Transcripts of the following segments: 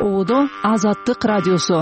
Ордо Азаттык радиосу.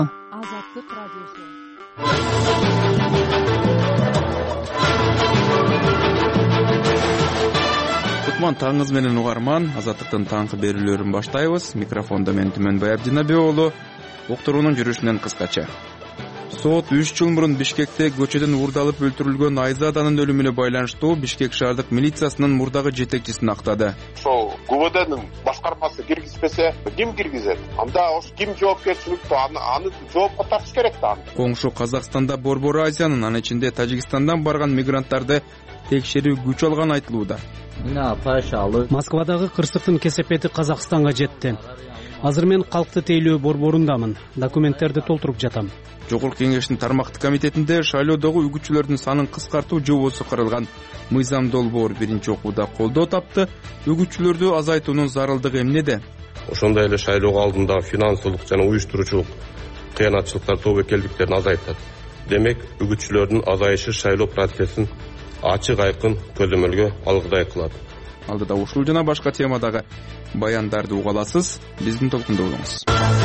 Кутман таңыңыз менен угарман, Азаттыктын таңкы берүүлөрүн баштайбыз. Микрофондо мен Түмөнбай Абдинабиоğlu. Уктуруунун жүрүшүнөн кыскача. Сот 3 жыл мурун Бишкекте көчөдөн уурдалып өлтүрүлгөн Айзаданын өлүмүнө байланыштуу Бишкек шаардык милициясынын мурдагы жетекчисин актады. Ошол ГУВДнын башкармасы киргизбесе, ким киргизет? Анда ошо ким жоопкерчиликтүү, аны жоопко тартыш керек да. Коңшу Казакстанда Борбор Азиянын, анын ичинде Тажикстандан барган мигранттарды текшерүү күч алган айтылууда. Москвадагы кырсыктын кесепети Казакстанга жетти. Азыр мен калкты тейлөө борборундамын. Документтерди толтуруп жатам. Жогорку кеңештин тармактык комитетинде шайлоодогу үгүтчүлөрдүн санын кыскартуу жобосу каралган. Мыйзам долбоор биринчи окууда колдоо тапты. Үгүтчүлөрдү азайтуунун зарылдыгы эмнеде? Ошондой эле шайлоо алдында финансылык жана уюштуруучулук кыянатчылыктар, тобокелдиктерин азайтат. Демек, үгүтчүлөрдүн азайышы шайлоо процессин ачык айкын көзөмөлгө алгыдай кылат. Алдыда ушул жана башка темадагы баяндарды уга аласыз. Биздин толкунда болуңуз.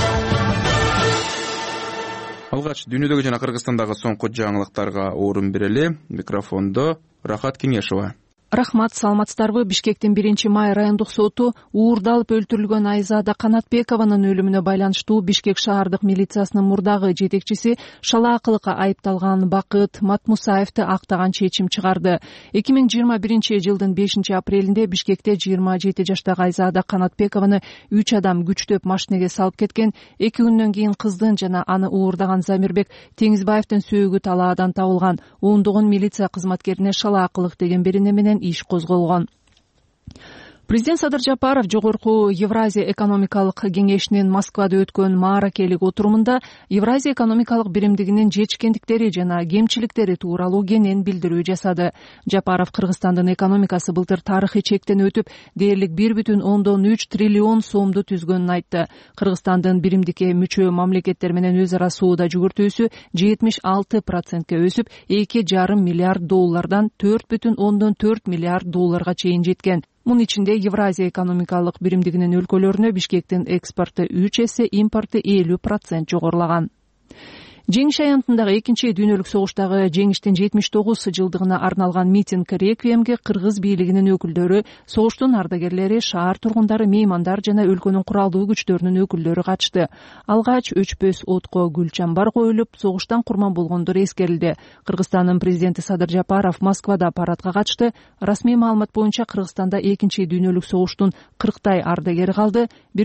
Алгач дүйнөдөгү жана Кыргызстандагы соңку жаңылыктарга орун берели. Микрофондо Рахат Кеңешова. Рахмат, саламатсыздарбы? Бишкектин 1-май райондук соту уурдалып өлтүрүлгөн Айзада Канатбекованын өлүмүнө байланыштуу Бишкек шаардык милициясынын мурдагы жетекчиси шалаакылыкка айыпталган Бакыт Матмусаевди актаган чечим чыгарды. 2021-жылдын 5-апрелинде Бишкекте 27 жаштагы Айзада Канатбекованы 3 адам күчтөп машинеге салып кеткен. 2 күндөн кийин кыздын жана аны уурдаган Замирбек Теңизбаевдин сөөгү талаадан табылган. Ондогон милиция кызматкерине шалаакылык деген берене менен иш козголгон. Президент Садыр Жапаров жогорку Евразия экономикалык кеңешинин Москвада өткөн мааракелик отурумунда Евразия экономикалык биримдигинин жетишкендиктери жана кемчиликтери тууралуу кенен билдирүү жасады. Жапаров Кыргызстандын экономикасы былтыр тарыхый чектен өтүп, дээрлик 1,3 триллион сомду түзгөнүн айтты. Кыргызстандын биримдикке мүчө мамлекеттер менен өз ара соода жүгүртүүсү 76%ке өсүп, 2,5 миллиард доллардан 4,4 миллиард долларга чейин жеткен. Мунун ичинде Евразия экономикалык биримдигинин өлкөлөрүнө Бишкектин экспорту 3 эсе, импорты 50% жогорулаган. Жеңиш аянтындагы 2-дүйнөлүк согуштагы жеңиштин 79 жылдыгына арналган митинг реквиемге кыргыз бийлигинин өкүлдөрү, согуштун ардагерлери, шаар тургундары, меймандар жана өлкөнүн куралдуу күчтөрүнүн өкүлдөрү катышты. Алгач өчпөс отко гүл чамбар коюлуп, согуштан курман болгондор эскерилди. Кыргызстандын президенти Садыр Жапаров Москвада парадка катышты. Расмий маалымат боюнча Кыргызстанда 2-дүйнөлүк согуштун 40 ардагери калды.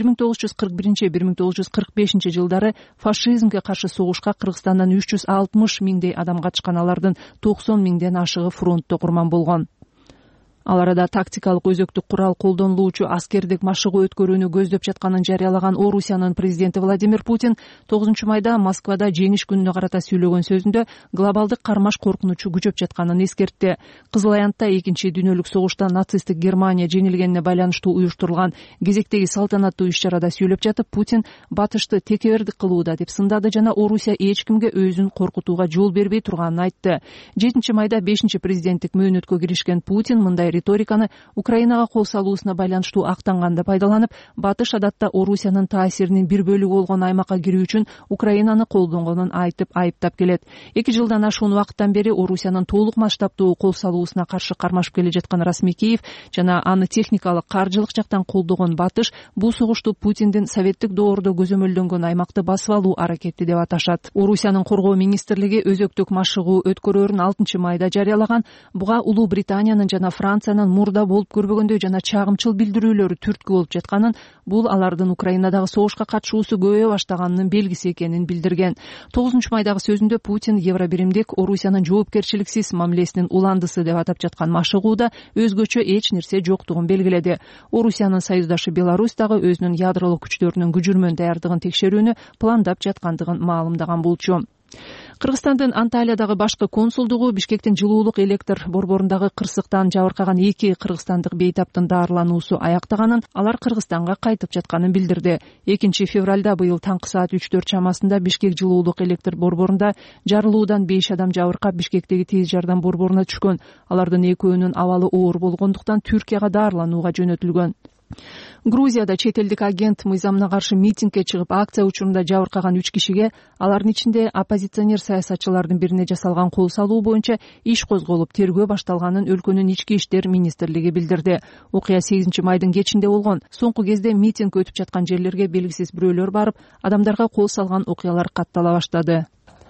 1941-1945 жылдары фашизмге каршы согушка Кыргызстандан 360 миңдей адам катышкан, алардын 90 миңден ашыгы фронтто курман болгон. Ал арада тактикалык өзөктүк курал колдонулуучу аскердик машыгуу өткөрүүнү көздөп жатканын жарыялаган Орусиянын президенти Владимир Путин 9-майда Москвада жеңиш күнүнө карата сүйлөгөн сөзүндө глобалдык кармаш коркунучу күчөп жатканын эскертти. Кызыл аянтта 2-дүйнөлүк согушта нацисттик Германия жеңилгенине байланыштуу уюштурулган кезектеги салтанаттуу иш-чарада сүйлөп жатып, Путин батышты текебердик кылууда деп сындады жана Орусия эч кимге өзүн коркутууга жол бербей турганын айтты. 7-майда 5-президенттик мөөнөткө киришкен Путин мындай риториканы Украинага кол салуусуна байланыштуу актанганда пайдаланып, батыш адатта Орусиянын таасиринин бир бөлүгү болгон аймакка кирүү үчүн Украинаны колдонгонун айтып айыптап келет. 2 жылдан ашуун убакыттан бери Орусиянын толук масштабтуу кол салуусуна каршы кармашып келе жаткан расмий Киев жана аны техникалык, каржылык жактан колдогон батыш бул согушту Путиндин советтик доордо көзөмөлдөнгөн аймакты басып алуу аракети деп аташат. Орусиянын коргоо министрлиги өзөктүк машыгуу өткөрөрүн 6-майда жарыялаган. Буга Улуу Британиянын жана Франциянын мурда болуп көрбөгөндөй жана чагымчыл билдирүүлөрү түрткү болуп жатканын, бул алардын Украинадагы согушка катышуусу көбөйө баштаганынын белгиси экенин билдирген. 9-майдагы сөзүндө Путин Евробиримдик Орусиянын жоопкерчиликсиз мамилесинин уландысы деп атап жаткан машыгууда өзгөчө эч нерсе жоктугун белгиледи. Орусиянын союздашы Беларусь дагы өзүнүн ядролук күчтөрүнүн күжүрмөн даярдыгын текшерүүнү пландап жаткандыгын маалымдаган болчу. Кыргызстандын Анталиядагы башкы консулдугу Бишкектин жылуулук электр борборундагы кырсыктан жабыркаган 2 кыргызстандык бейтаптын даарылануусу аяктаганын, алар Кыргызстанга кайтып жатканын билдирди. 2-февралда быйыл таңкы саат 3-4 чамасында Бишкек жылуулук электр борборунда жарылуудан 5 адам жабыркап Бишкектеги тез жардам борборуна түшкөн. Алардын экөөнүн абалы оор болгондуктан Түркияга даарыланууга жөнөтүлгөн. Грузияда чет элдик агент мыйзамына каршы митингге чыгып акция учурунда жабыркаган 3 кишиге, алардын ичинде оппозиционер саясатчылардын бирине жасалган кол салуу боюнча иш козголуп, тергөө башталганын өлкөнүн ички иштер министрлиги билдирди. Окуя 8-майдын кечинде болгон. Соңку кезде митинг өтүп жаткан жерлерге белгисиз бирөөлөр барып, адамдарга кол салган окуялар каттала баштады.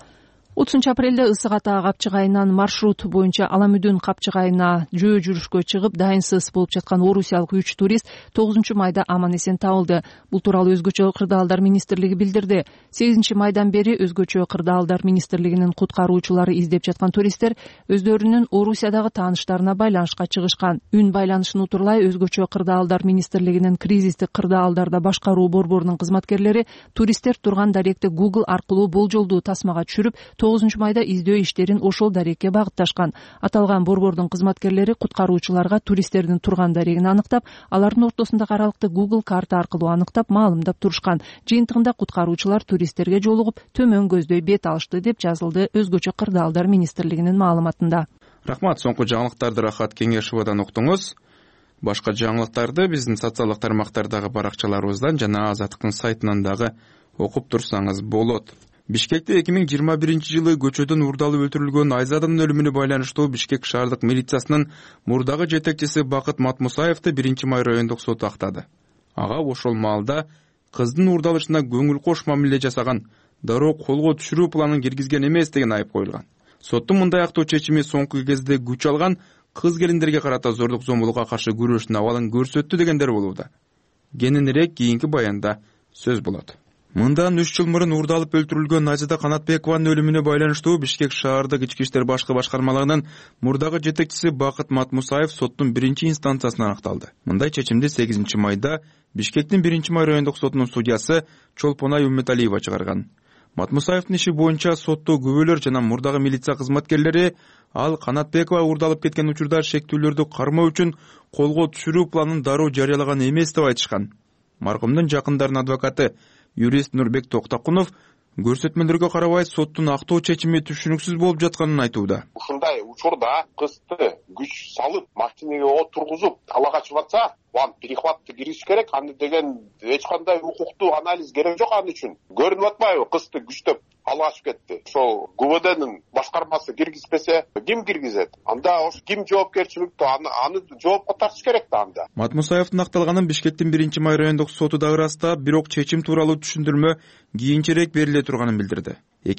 30-апрелде Ысык Ата Капчык айынан маршрут боюнча Аламүдүн Капчык айына жөө жүрүшкө чыгып, дайынсыз болуп жаткан орусиялык 3 турист 9-майда аман-эсен табылды. Бул тууралуу Өзгөчө кырдаалдар министрлиги билдирди. 8-майдан бери Өзгөчө кырдаалдар министрлигинин куткаруучулары издеп жаткан туристтер өздөрүнүн Орусиядагы тааныштарына байланышка чыгышкан. Үн байланышын утурлай Өзгөчө кырдаалдар министрлигинин кризистик кырдаалдарда башкаруу борборунун кызматкерлери туристтер турган даректи Google аркылуу болжолдуу тасмага түшүрүп, 9-майда издөө иштерин ошол дарекке багытташкан. Аталган борбордун кызматкерлери куткаруучуларга туристтердин турган дарегин аныктап, алардын ортосундагы аралыкты Google карта аркылуу аныктап, маалымдап турушкан. Жыйынтыгында куткаруучулар туристтерге жолугуп, төмөн көздөй бет алышты деп жазылды Өзгөчө кырдаалдар министрлигинин маалыматында. Рахмат, соңку жаңылыктарды Рахат Кеңешовадан уктуңуз. Башка жаңылыктарды биздин социалдык тармактардагы баракчаларыбыздан жана Азаттыктын сайтынан дагы окуп турсаңыз болот. Бишкекте 2021 жылы көчөдөн урдалып өлтүрүлгөн Айзаданын өлүмүнө байланыштуу Бишкек шаардык милициясынын мурдагы жетекчиси Бакыт Матмусаевди 1-май райондук соту актады. Ага ошол маалда кыздын урдалышына көңүл кош мамиле жасаган, дароо колго түшүрүү планын киргизген эмес деген айып коюлган. Соттун мындай актоо чечими соңку кезде күч алган, кыз келиндерге карата зордук зомбулукка каршы күрөштүн абалын көрсөттү дегендер болууда. Кененирээк кийинки баянда сөз болот. Мындан 3 жыл мурун урдалып өлтүрүлгөн Айзада Канатбекованын өлүмүнө байланыштуу Бишкек шаардык ички иштер башкы башкармалыгынын мурдагы жетекчиси Бакыт Матмусаев соттун 1-инстанциясына аныкталды. Мындай чечимди 8-майда Бишкектин 1-май райондук сотунун судьясы Чолпонай Умметалиева чыгарган. Матмусаевдин иши боюнча сотто күбөлөр жана мурдагы милиция кызматкерлери ал Канатбекова урдалып кеткен учурда шектүүлөрдү кармоо үчүн колго түшүрүү планын дароо жарыялаган эмес деп айтышкан. Маркумдун жакындарынын адвокаты юрист Нурбек Токтакунов көрсөтмөлөргө карабай соттун актоо чечими түшүнүксүз болуп жатканын айтууда. Ушундай учурда кызды күч салып, машинеге отургузуп, талага чыгып атса, аны перехватты кириш керек. Аны деген эч кандай укуктуу анализ керек жок аны үчүн. Көрүнүп атпайбы, кызды күчтөп алга чыгып кетти. Ошол ГУВДнын башкармасы киргизбесе, ким киргизет? Анда ошо ким жоопкерчиликтүү? Аны жоопко тартыш керек да анда. Матмусаевдин акталганын Бишкектин 1-май райондук соту да ырастап, бирок чечим тууралуу түшүндүрмө кийинчерээк бериле турганын билдирди.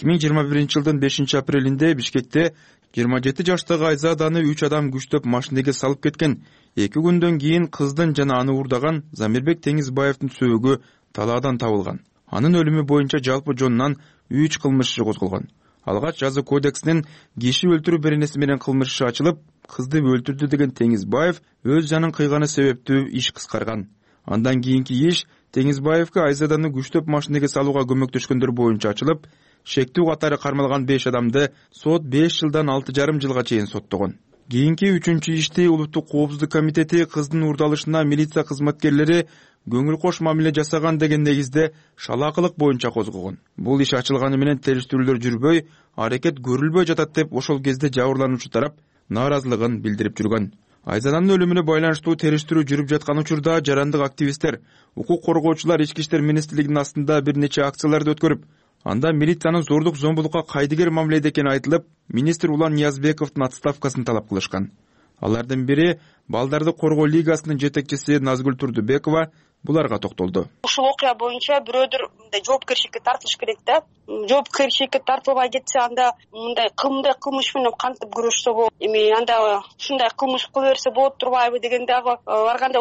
2021 жылдын 5-апрелинде Бишкекте 27 жаштагы Айзаданы 3 адам күчтөп машинеге салып кеткен. 2 күндөн кийин кыздын жана аны урдаган Замирбек Теңизбаевдин сөөгү талаадан табылган. Анын өлүмү боюнча жалпы жонунан 3 кылмыш иши козголгон. Алгач жаза кодексинин киши өлтүрүү беренеси менен кылмыш иши ачылып, кызды өлтүрдү деген Теңизбаев өз жанын кыйганы себептүү иш кыскарган. Андан кийинки иш Теңизбаевге Айзаданы күчтөп машинеге салууга көмөктөшкөндөр боюнча ачылып, шектүү катары кармалган 5 адамды сот 5 жылдан 6,5 жылга чейин соттогон. Кийинки 3-чү ишти Улуттук коопсуздук комитети кыздын урдалышына милиция кызматкерлери көңүл кош мамиле жасаган деген негизде шалаакылык боюнча козгогон. Бул иш ачылганы менен териштирүүлөр жүрбөй, аракет көрүлбөй жатат деп ошол кезде жабырлануучу тарап нааразылыгын билдирип жүргөн. Айзаданын өлүмүнө байланыштуу териштирүү жүрүп жаткан учурда жарандык активисттер, укук коргоочулар ички иштер министрлигинин астында бир нече акцияларды өткөрүп, анда милициянын зордук зомбулукка кайдыгер мамиледе экени айтылып, министр Улан Ниязбековдун отставкасын талап кылышкан. Алардын бири Балдарды коргоо лигасынын жетекчиси Назгүл Турдубекова буларга токтолду. Ушул окуя боюнча бирөөдөр мындай жоопкерчиликке тартылыш керек да. Жоопкерчиликке тартылбай кетсе, анда мындай кылмыш менен кантип күрөшсө болот? Эми анда ушундай кылмыш кыла берсе болот турбайбы деген дагы ар кандай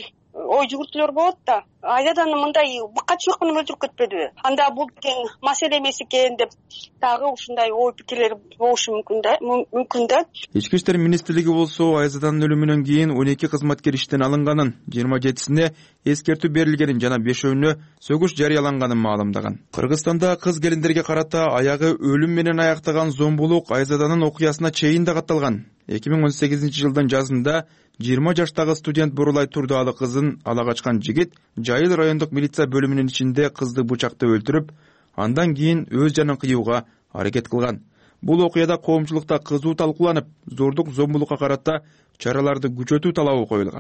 ой жүгүртүүлөр болот да. Айзаданы мындай быкачылык менен өлтүрүп кетпедиби? Анда бул деген маселе эмес экен деп дагы ушундай ой пикирлер болушу мүмкүн да. Ички иштер министрлиги болсо Айзаданын өлүмүнөн кийин 12 кызматкер иштен алынганын, 27сине эскертүү берилгенин жана 5-өөнө сөгүш жарыяланганын маалымдаган. Кыргызстанда кыз келиндерге карата аягы өлүм менен аяктаган зомбулук Айзаданын окуясына чейин да катталган. 2018 жылдын жазында 20 жаштагы студент Бурулай Турдаалы кызын ала качкан жигит Жайыл райондук милиция бөлүмүнүн ичинде кызды бычактап өлтүрүп, андан кийин өз жанын кыюуга аракет кылган. Бул окуяда коомчулукта кызуу талкууланып, зордук зомбулукка карата чараларды күчөтүү талабы коюлган.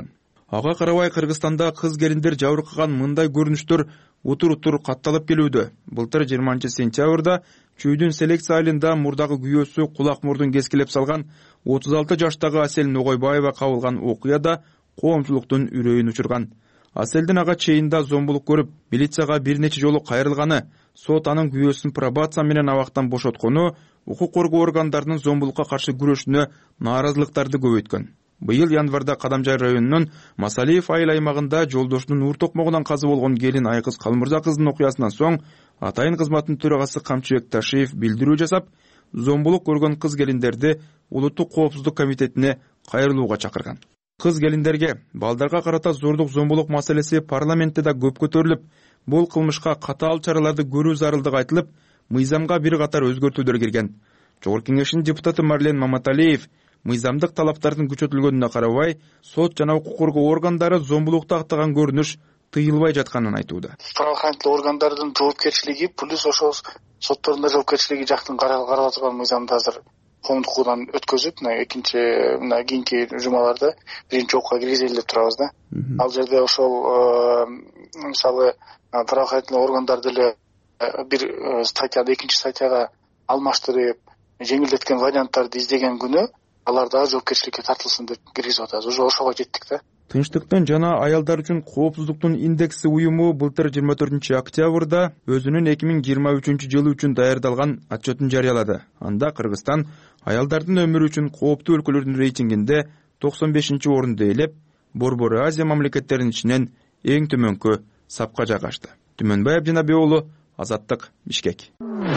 Ага карабай Кыргызстанда кыз келиндер жабыркаган мындай көрүнүштөр утур катталып келүүдө. Былтыр 20 сентябрда Чүйдүн селекция айылында мурдагы күйөөсү кулак мурдун кескилеп салган 36 жаштагы Асел Ногойбаева кабылган окуяда коомчулуктун үрөйүн учурган. Аселдин ага чейинда зомбулук көрүп, милицияга бир нече жолу кайрылганы, сот анын күйөөсүн пробация менен абактан бошоткону, укук коргоо органдарынын зомбулукка каршы күрөшүнө нааразылыктарды көбөйткөн. Быйыл январда Кадамжай районунун Масалиев айыл аймагында жолдошунун уур токмогунан казы болгон келин Айкыз Калмырза кыздын окуясынан соң атайын кызматтын төрагасы Камчыбек Ташиев билдирүү жасап, зомбулук көргөн кыз келиндерди Улуттук коопсуздук комитетине кайрылууга чакырган. Кыз келиндерге балдарга карата зордук зомбулук маселеси парламентте да көп көтөрүлүп, бул кылмышка катаал чараларды көрүү зарылдыгы айтылып, мыйзамга бир катар өзгөртүүлөр кирген. Жогорку кеңештин депутаты Марлен Маматалиев мыйзамдык талаптардын күчөтүлгөнүнө карабай, сот жана укук коргоо органдары зомбулукту актаган көрүнүш тыйылбай жатканын айтууда. Правоохранительный органдардын жоопкерчилиги плюс ошол соттордун жоопкерчилиги жактын каралып жаткан мыйзамды азыр коомдук укугдан өткөзүп, кийинки жумаларда биринчи окууга киргизели деп турабыз да. Ал жерде ошол мисалы правоохранительный органдар деле бир статьяды экинчи статьяга алмаштырып, жеңилдеткен варианттарды издеген күнү алар дагы жоопкерчиликке тартылсын деп киргизип атабыз. Уже ошого жеттик да. Тынчтыктын жана аялдар үчүн коопсуздуктун индекси уюму былтыр 24 октябрда өзүнүн 2023 жылы үчүн даярдалган отчетун жарыялады. Анда Кыргызстан аялдардын өмүрү үчүн кооптуу өлкөлөрдүн рейтингинде 95-орунду ээлеп, Борбор Азия мамлекеттеринин ичинен эң төмөнкү сапка жайгашты. Түмөнбай Абдинабек уулу, Азаттык, Бишкек.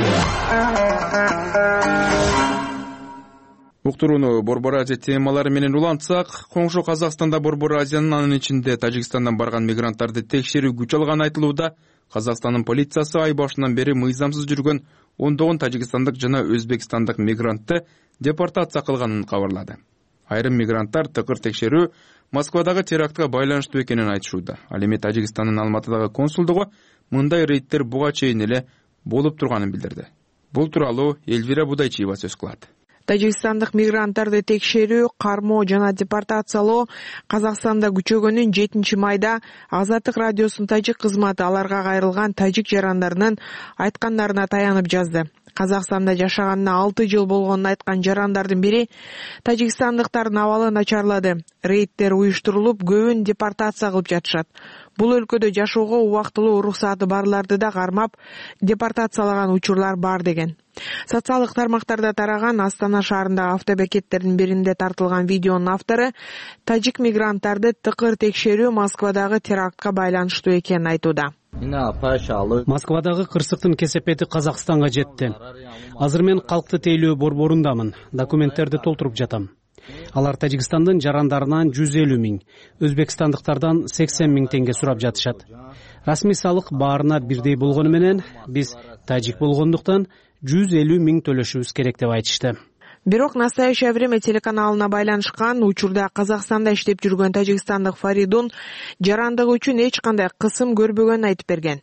Уктурууну Борбор Азия темалары менен улантсак, коңшу Казакстанда Борбор Азиянын анын ичинде Тажикстандан барган мигранттарды текшерүү күч алганы айтылууда. Казакстандын полициясы ай башынан бери мыйзамсыз жүргөн ондогон тажикстандык жана өзбекстандык мигрантты депортация кылганын кабарлады. Айрым мигранттар тыкыр текшерүү Москвадагы терактка байланыштуу экенин айтышууда. Ал эми Тажикстандын Алматыдагы консулдугу мындай рейдтер буга чейин эле болуп турганын билдирди. Бул тууралуу Эльвира Будайчиева сөз кылат. Тажикстандык мигранттарды текшерүү, кармоо жана депортациялоо Казакстанда күчөгөнүн 7 майда Азаттык радиосунун тажик кызматы аларга кайрылган тажик жарандарынын айткандарына таянып жазды. Казакстанда жашаганына 6 жыл болгонун айткан жарандардын бири тажикстандыктардын абалы начарлады. Рейдтер уюштурулуп, көбүн депортация кылып жатышат. Бул өлкөдө жашоого убактылуу уруксаты барларды да кармап, депортациялаган учурлар бар деген. Социалдык тармактарда тараган Астана шаарындагы автобекеттердин биринде тартылган видеонун автору тажик мигранттарды тыкыр текшерүү Москвадагы терактка байланыштуу экенин айтууда. Москвадагы кырсыктын кесепети Казакстанга жетти. Азыр мен калкты тейлөө борборундамын. Документтерди толтуруп жатам. Алар Тажикстандын жарандарынан 150 000, өзбекстандыктардан 80 000 теңге сурап жатышат. Расмий салык баарына бирдей болгону менен биз тажик болгондуктан 150 000 төлөшүбүз керек деп айтышты. Бирок «Настоящее время» телеканалына байланышкан учурда Казакстанда иштеп жүргөн тажикстандык Фаридун жарандыгы үчүн эч кандай кысым көрбөгөнүн айтып берген.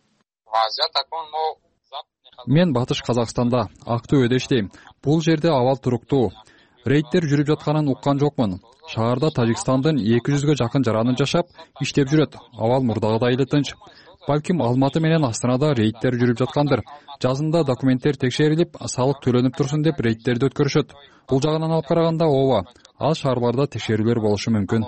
Мен Батыш Казакстанда Актөбөдө иштейм. Бул жерде абал туруктуу. Рейдтер жүрүп жатканын уккан жокмун. Шаарда Тажикстандын 200га жакын жараны жашап, иштеп жүрөт. Абал мурдагыдай эле тынч. Балким Алматы менен Астанада рейдтер жүрүп жаткандыр. Жазында документтер текшерилип, салык төлөнүп турсун деп рейдтерди өткөрүшөт. Бул жагынан алып караганда ооба, ал шаарларда текшерүүлөр болушу мүмкүн.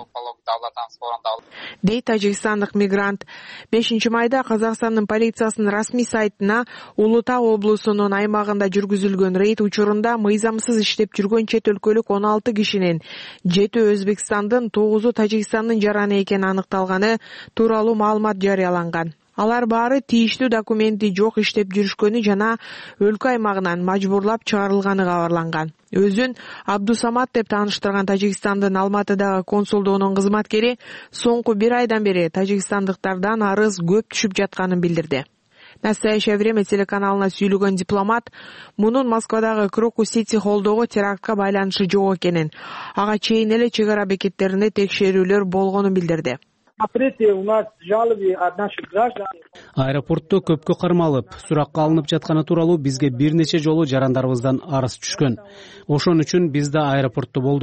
Дейт тажикстандык мигрант. 5 майда Казакстандын полициясынын расмий сайтына Улуу Таа облусунун аймагында жүргүзүлгөн рейд учурунда мыйзамсыз иштеп жүргөн чет өлкөлүк 16 кишинин 7 Өзбекстандын, 9 Тажикстандын жараны экени аныкталганы тууралуу маалымат жарыяланган. Алар баары тийиштүү документи жок иштеп жүрүшкөнү жана өлкө аймагынан мажбурлап чыгарылганы кабарланган. Өзүн Абдусамат деп тааныштырган Тажикстандын Алматыдагы консулдугунун кызматкери соңку 1 айдан бери тажикстандыктардан арыз көп түшүп жатканын билдирди. «Настоящее время» телеканалына сүйлөгөн дипломат мунун Москвадагы Крокус Сити холлдогу терактка байланышы жок экенин, ага чейин эле чек ара бекеттеринде текшерүүлөр болгонун билдирди. Аэропортто көпкө кармалып, суракка алынып жатканы тууралуу бизге бир нече жолу жарандарыбыздан арыз түшкөн. Ошон үчүн биз да аэропортто болдук.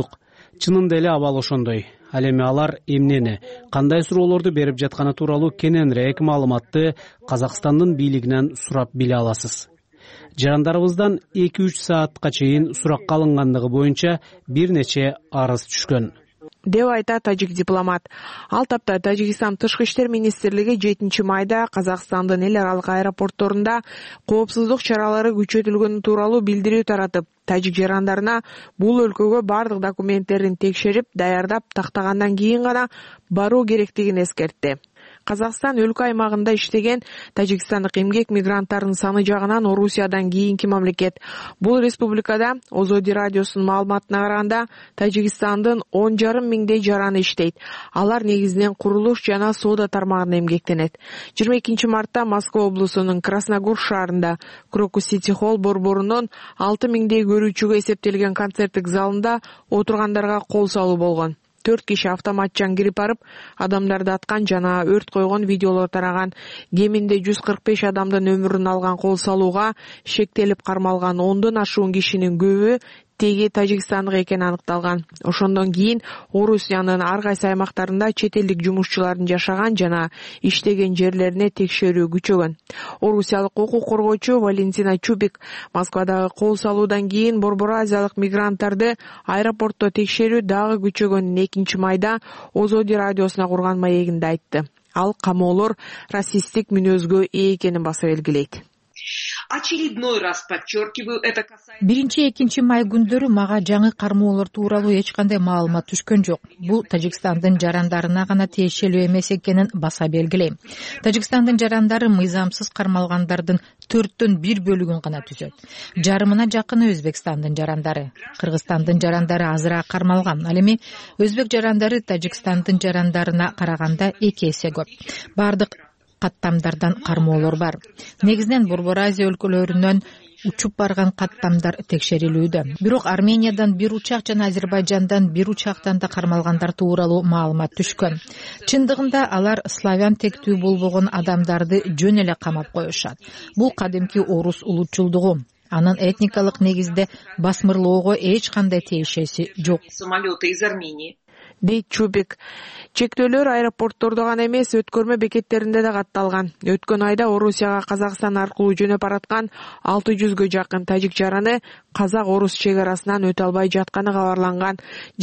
Чынында эле абал ошондой. Ал эми алар эмнени, кандай суроолорду берип жатканы тууралуу кененирээк маалыматты Казакстандын бийлигинен сурап биле аласыз. Жарандарыбыздан 2-3 саатка чейин суракка алынгандыгы боюнча бир нече арыз түшкөн, деп айтат тажик дипломат. Ал тапта Тажикстан Тышкы иштер министрлиги 7 майда Казакстандын эл аралык аэропортторунда коопсуздук чаралары күчөтүлгөнү тууралуу билдирүү таратып, тажик жарандарына бул өлкөгө бардык документтерин текшерип, даярдап тактагандан кийин гана баруу керектигин эскертти. Казакстан өлкө аймагында иштеген тажикстандык эмгек мигранттарынын саны жагынан Орусиядан кийинки мамлекет. Бул республикада Озоди радиосунун маалыматына караганда Тажикстандын 10,5 миңдей жараны иштейт. Алар негизинен курулуш жана соода тармагында эмгектенет. 22 мартта Москва облусунун Красногор шаарында Крокус Сити Холл борборунун 6 миңдей көрүүчүгө эсептелген концерттик залында отургандарга кол салуу болгон. 4 киши автоматчан кирип барып, адамдарды аткан жана өрт койгон видеолор тараган. Кеминде 145 адамдын өмүрүн алган кол салууга шектелип кармалган 10дон ашуун кишинин көбү теги тажикстандык экени аныкталган. Ошондон кийин Орусиянын ар кайсы аймактарында чет элдик жумушчулардын жашаган жана иштеген жерлерине текшерүү күчөгөн. Орусиялык укук коргоочу Валентина Чубик Москвадагы кол салуудан кийин Борбор Азиялык мигранттарды аэропортто текшерүү дагы күчөгөнүн 2 майда Озоди радиосуна курган маегинде айтты. Ал камоолор расисттик мүнөзгө ээ экенин баса белгилейт. Очередной раз подчеркиваю, это касается... 1-2 май күндөрү мага жаңы кармоолор тууралуу эч кандай маалымат түшкөн жок. Бул Тажикстандын жарандарына гана тиешелүү эмес экенин баса белгилейм. Тажикстандын жарандары мыйзамсыз кармалгандардын 4төн 1 бөлүгүн гана түзөт. Жарымына жакыны Өзбекстандын жарандары. Кыргызстандын жарандары азыраак кармалган. Ал эми өзбек жарандары Тажикстандын жарандарына караганда 2 эсе көп. Бардык каттамдардан кармоолор бар. Негизинен Борбор Азия өлкөлөрүнөн учуп барган каттамдар текшерилүүдө. Бирок Армениядан 1 учак жана Азербайжандан 1 учактан да кармалгандар тууралуу маалымат түшкөн. Чындыгында алар славян тектүү болбогон адамдарды жөн эле камап коюшат. Бул кадимки орус улутчулдугу. Анын этникалык негизде басмырлоого эч кандай тиешеси жок. Самолеты из Армении. Дейт Чубик. Чектөөлөр аэропорттордо гана эмес, өткөрмө бекеттеринде да катталган. Өткөн айда Орусияга Казакстан аркылуу жөнөп бараткан 600гө жакын тажик жараны казак-орус чек арасынан өтө албай жатканы кабарланган.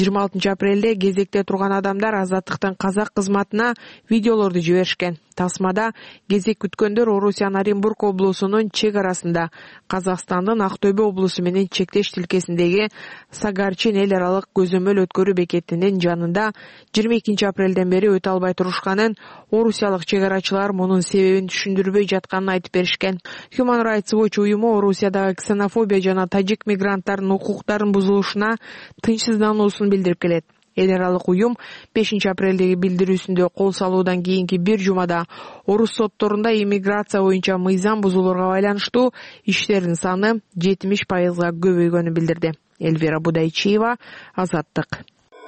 26 апрелде кезекте турган адамдар Азаттыктын казак кызматына видеолорду жиберишкен. Тасмада кезек күткөндөр Орусиянын Оренбург облусунун чек арасында Казакстандын Актөбө облусу менен чектеш тилкесиндеги Сагарчин эл аралык көзөмөл өткөрүү бекетинин жанында 22 апрелден бери өтө албай турушканын, орусиялык чек арачылар мунун себебин түшүндүрбөй жатканын айтып беришкен. Human Rights Watch уюму Орусиядагы ксенофобия жана тажик мигранттарынын укуктарынын бузулушуна тынчсыздануусун билдирип келет. Эл аралык уюм 5 апрелдеги билдирүүсүндө кол салуудан кийинки бир жумада орус сотторунда иммиграция боюнча мыйзам бузууларга байланыштуу иштердин саны 70%га көбөйгөнүн билдирди. Эльвира Будайчиева, Азаттык.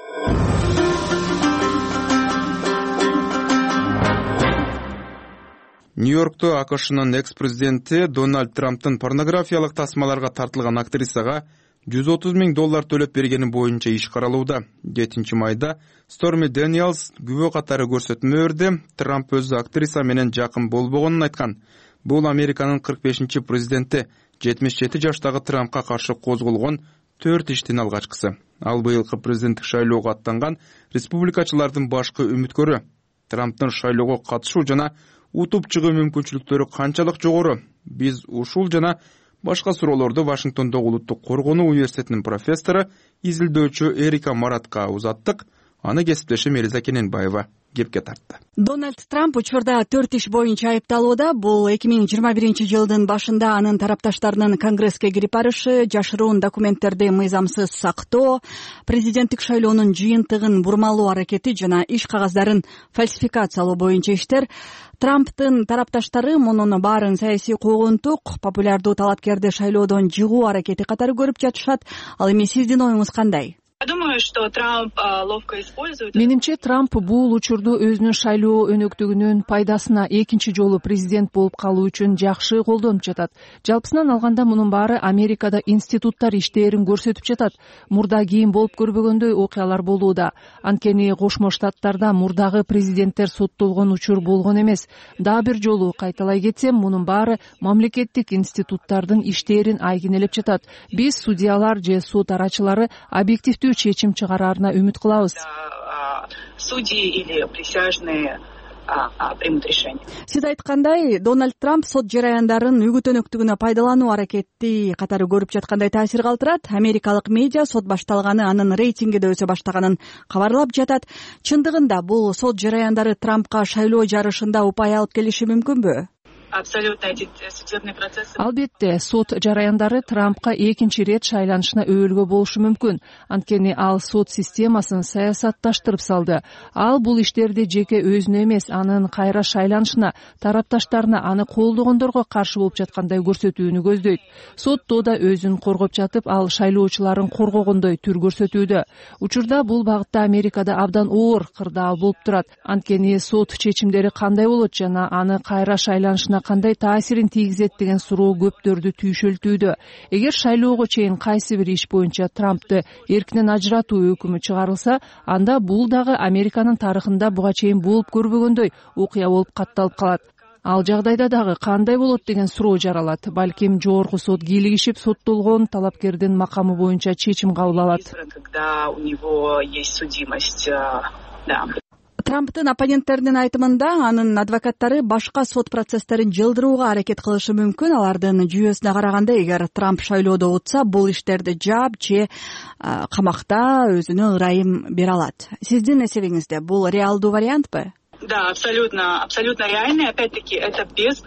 Нью-Йоркто АКШнын экс-президенти Дональд Трамптын порнографиялык тасмаларга тартылган актрисага $130,000 төлөп бергени боюнча иш каралууда. 7 майда Сторми Дэниелс күбө катары көрсөтмө берди. Трамп өзү актриса менен жакын болбогонун айткан. Бул Американын 45-чи президенти 77 жаштагы Трампка каршы козголгон 4 иштин алгачкысы. Ал быйылкы президенттик шайлоого аттанган республикачылардын башкы үмүткөрү. Трамптын шайлоого катышуу жана утуп чыгуу мүмкүнчүлүктөрү канчалык жогору? Биз ушул жана башка суроолорду Вашингтондогу Улуттук коргонуу университетинин профессору, изилдөөчү Эрика Маратка узаттык. Аны кесиптешим Элиза Кененбаева кепке тартты. Дональд Трамп учурда 4 иш боюнча айыпталууда. Бул 2021-жылдын башында анын тарапташтарынын Конгресске кирип барышы, жашыруун документтерди мыйзамсыз сактоо, президенттик шайлоонун жыйынтыгын бурмалоо аракети жана иш кагаздарын фальсификациялоо боюнча иштер. Трамптын тарапташтары мунун баарын саясий куугунтук, популярдуу талапкерди шайлоодон жыгуу аракети катары көрүп жатышат. Ал эми сиздин оюңуз кандай? Менимче Трамп бул учурду өзүнүн шайлоо өнөктүгүнүн пайдасына экинчи жолу президент болуп калуу үчүн жакшы колдонуп жатат. Жалпысынан алганда мунун баары Америкада институттар иштээрин көрсөтүп жатат. Мурда кийин болуп көрбөгөндөй окуялар болууда. Анткени Кошмо Штаттарда мурдагы президенттер соттолгон учур болгон эмес. Дагы бир жолу кайталай кетсем, мунун баары мамлекеттик институттардын иштерин айгинелеп жатат. Биз судьялар же сот арачылары объективдүү чечим чыгараарына үмүт кылабыз. Судьи или присяжные примут решение. Сиз айткандай, Дональд Трамп сот жараяндарын үгүт өнөктүгүнө пайдалануу аракети катары көрүп жаткандай таасир калтырат. Америкалык медиа сот башталганы, анын рейтинги да өсө баштаганын кабарлап жатат. Чындыгында бул сот жараяндары Трампка шайлоо жарышында упай алып келиши мүмкүнбү? Абсолютно эти судебные процессы. Албетте, сот жараяндары Трампка экинчи ирет шайланышына өбөлгө болушу мүмкүн. Анткени ал сот системасын саясатташтырып салды. Ал бул иштерди жеке өзүнө эмес, анын кайра шайланышына, тарапташтарына, аны колдогондорго каршы болуп жаткандай көрсөтүүнү көздөйт. Сотто да өзүн коргоп жатып, ал шайлоочуларын коргогондой түр көрсөтүүдө. Учурда бул багытта Америкада абдан оор кырдаал болуп турат. Анткени сот чечимдери кандай болот жана аны кайра шайланышына кандай таасирин тийгизет деген суроо көптөрдү түйшөлтүүдө. Эгер шайлоого чейин кайсы бир иш боюнча Трампты эркинен ажыратуу өкүмү чыгарылса, анда бул дагы Американын тарыхында буга чейин болуп көрбөгөндөй окуя болуп катталып калат. Ал жагдайда дагы кандай болот деген суроо жаралат. Балким жогорку сот кийлигишип соттолгон талапкердин макамы боюнча чечим кабыл алат. Когда у него есть судимость, да. Трамптын оппоненттеринин айтымында, анын адвокаттары башка сот процесстерин жылдырууга аракет кылышы мүмкүн. Алардын жүйөсүнө караганда, эгер Трамп шайлоодо утса, бул иштерди жаап же камакта өзүнө ырайым бере алат. Сиздин эсебиңизде бул реалдуу вариантпы? Да, абсолютно реальный. Опять-таки, это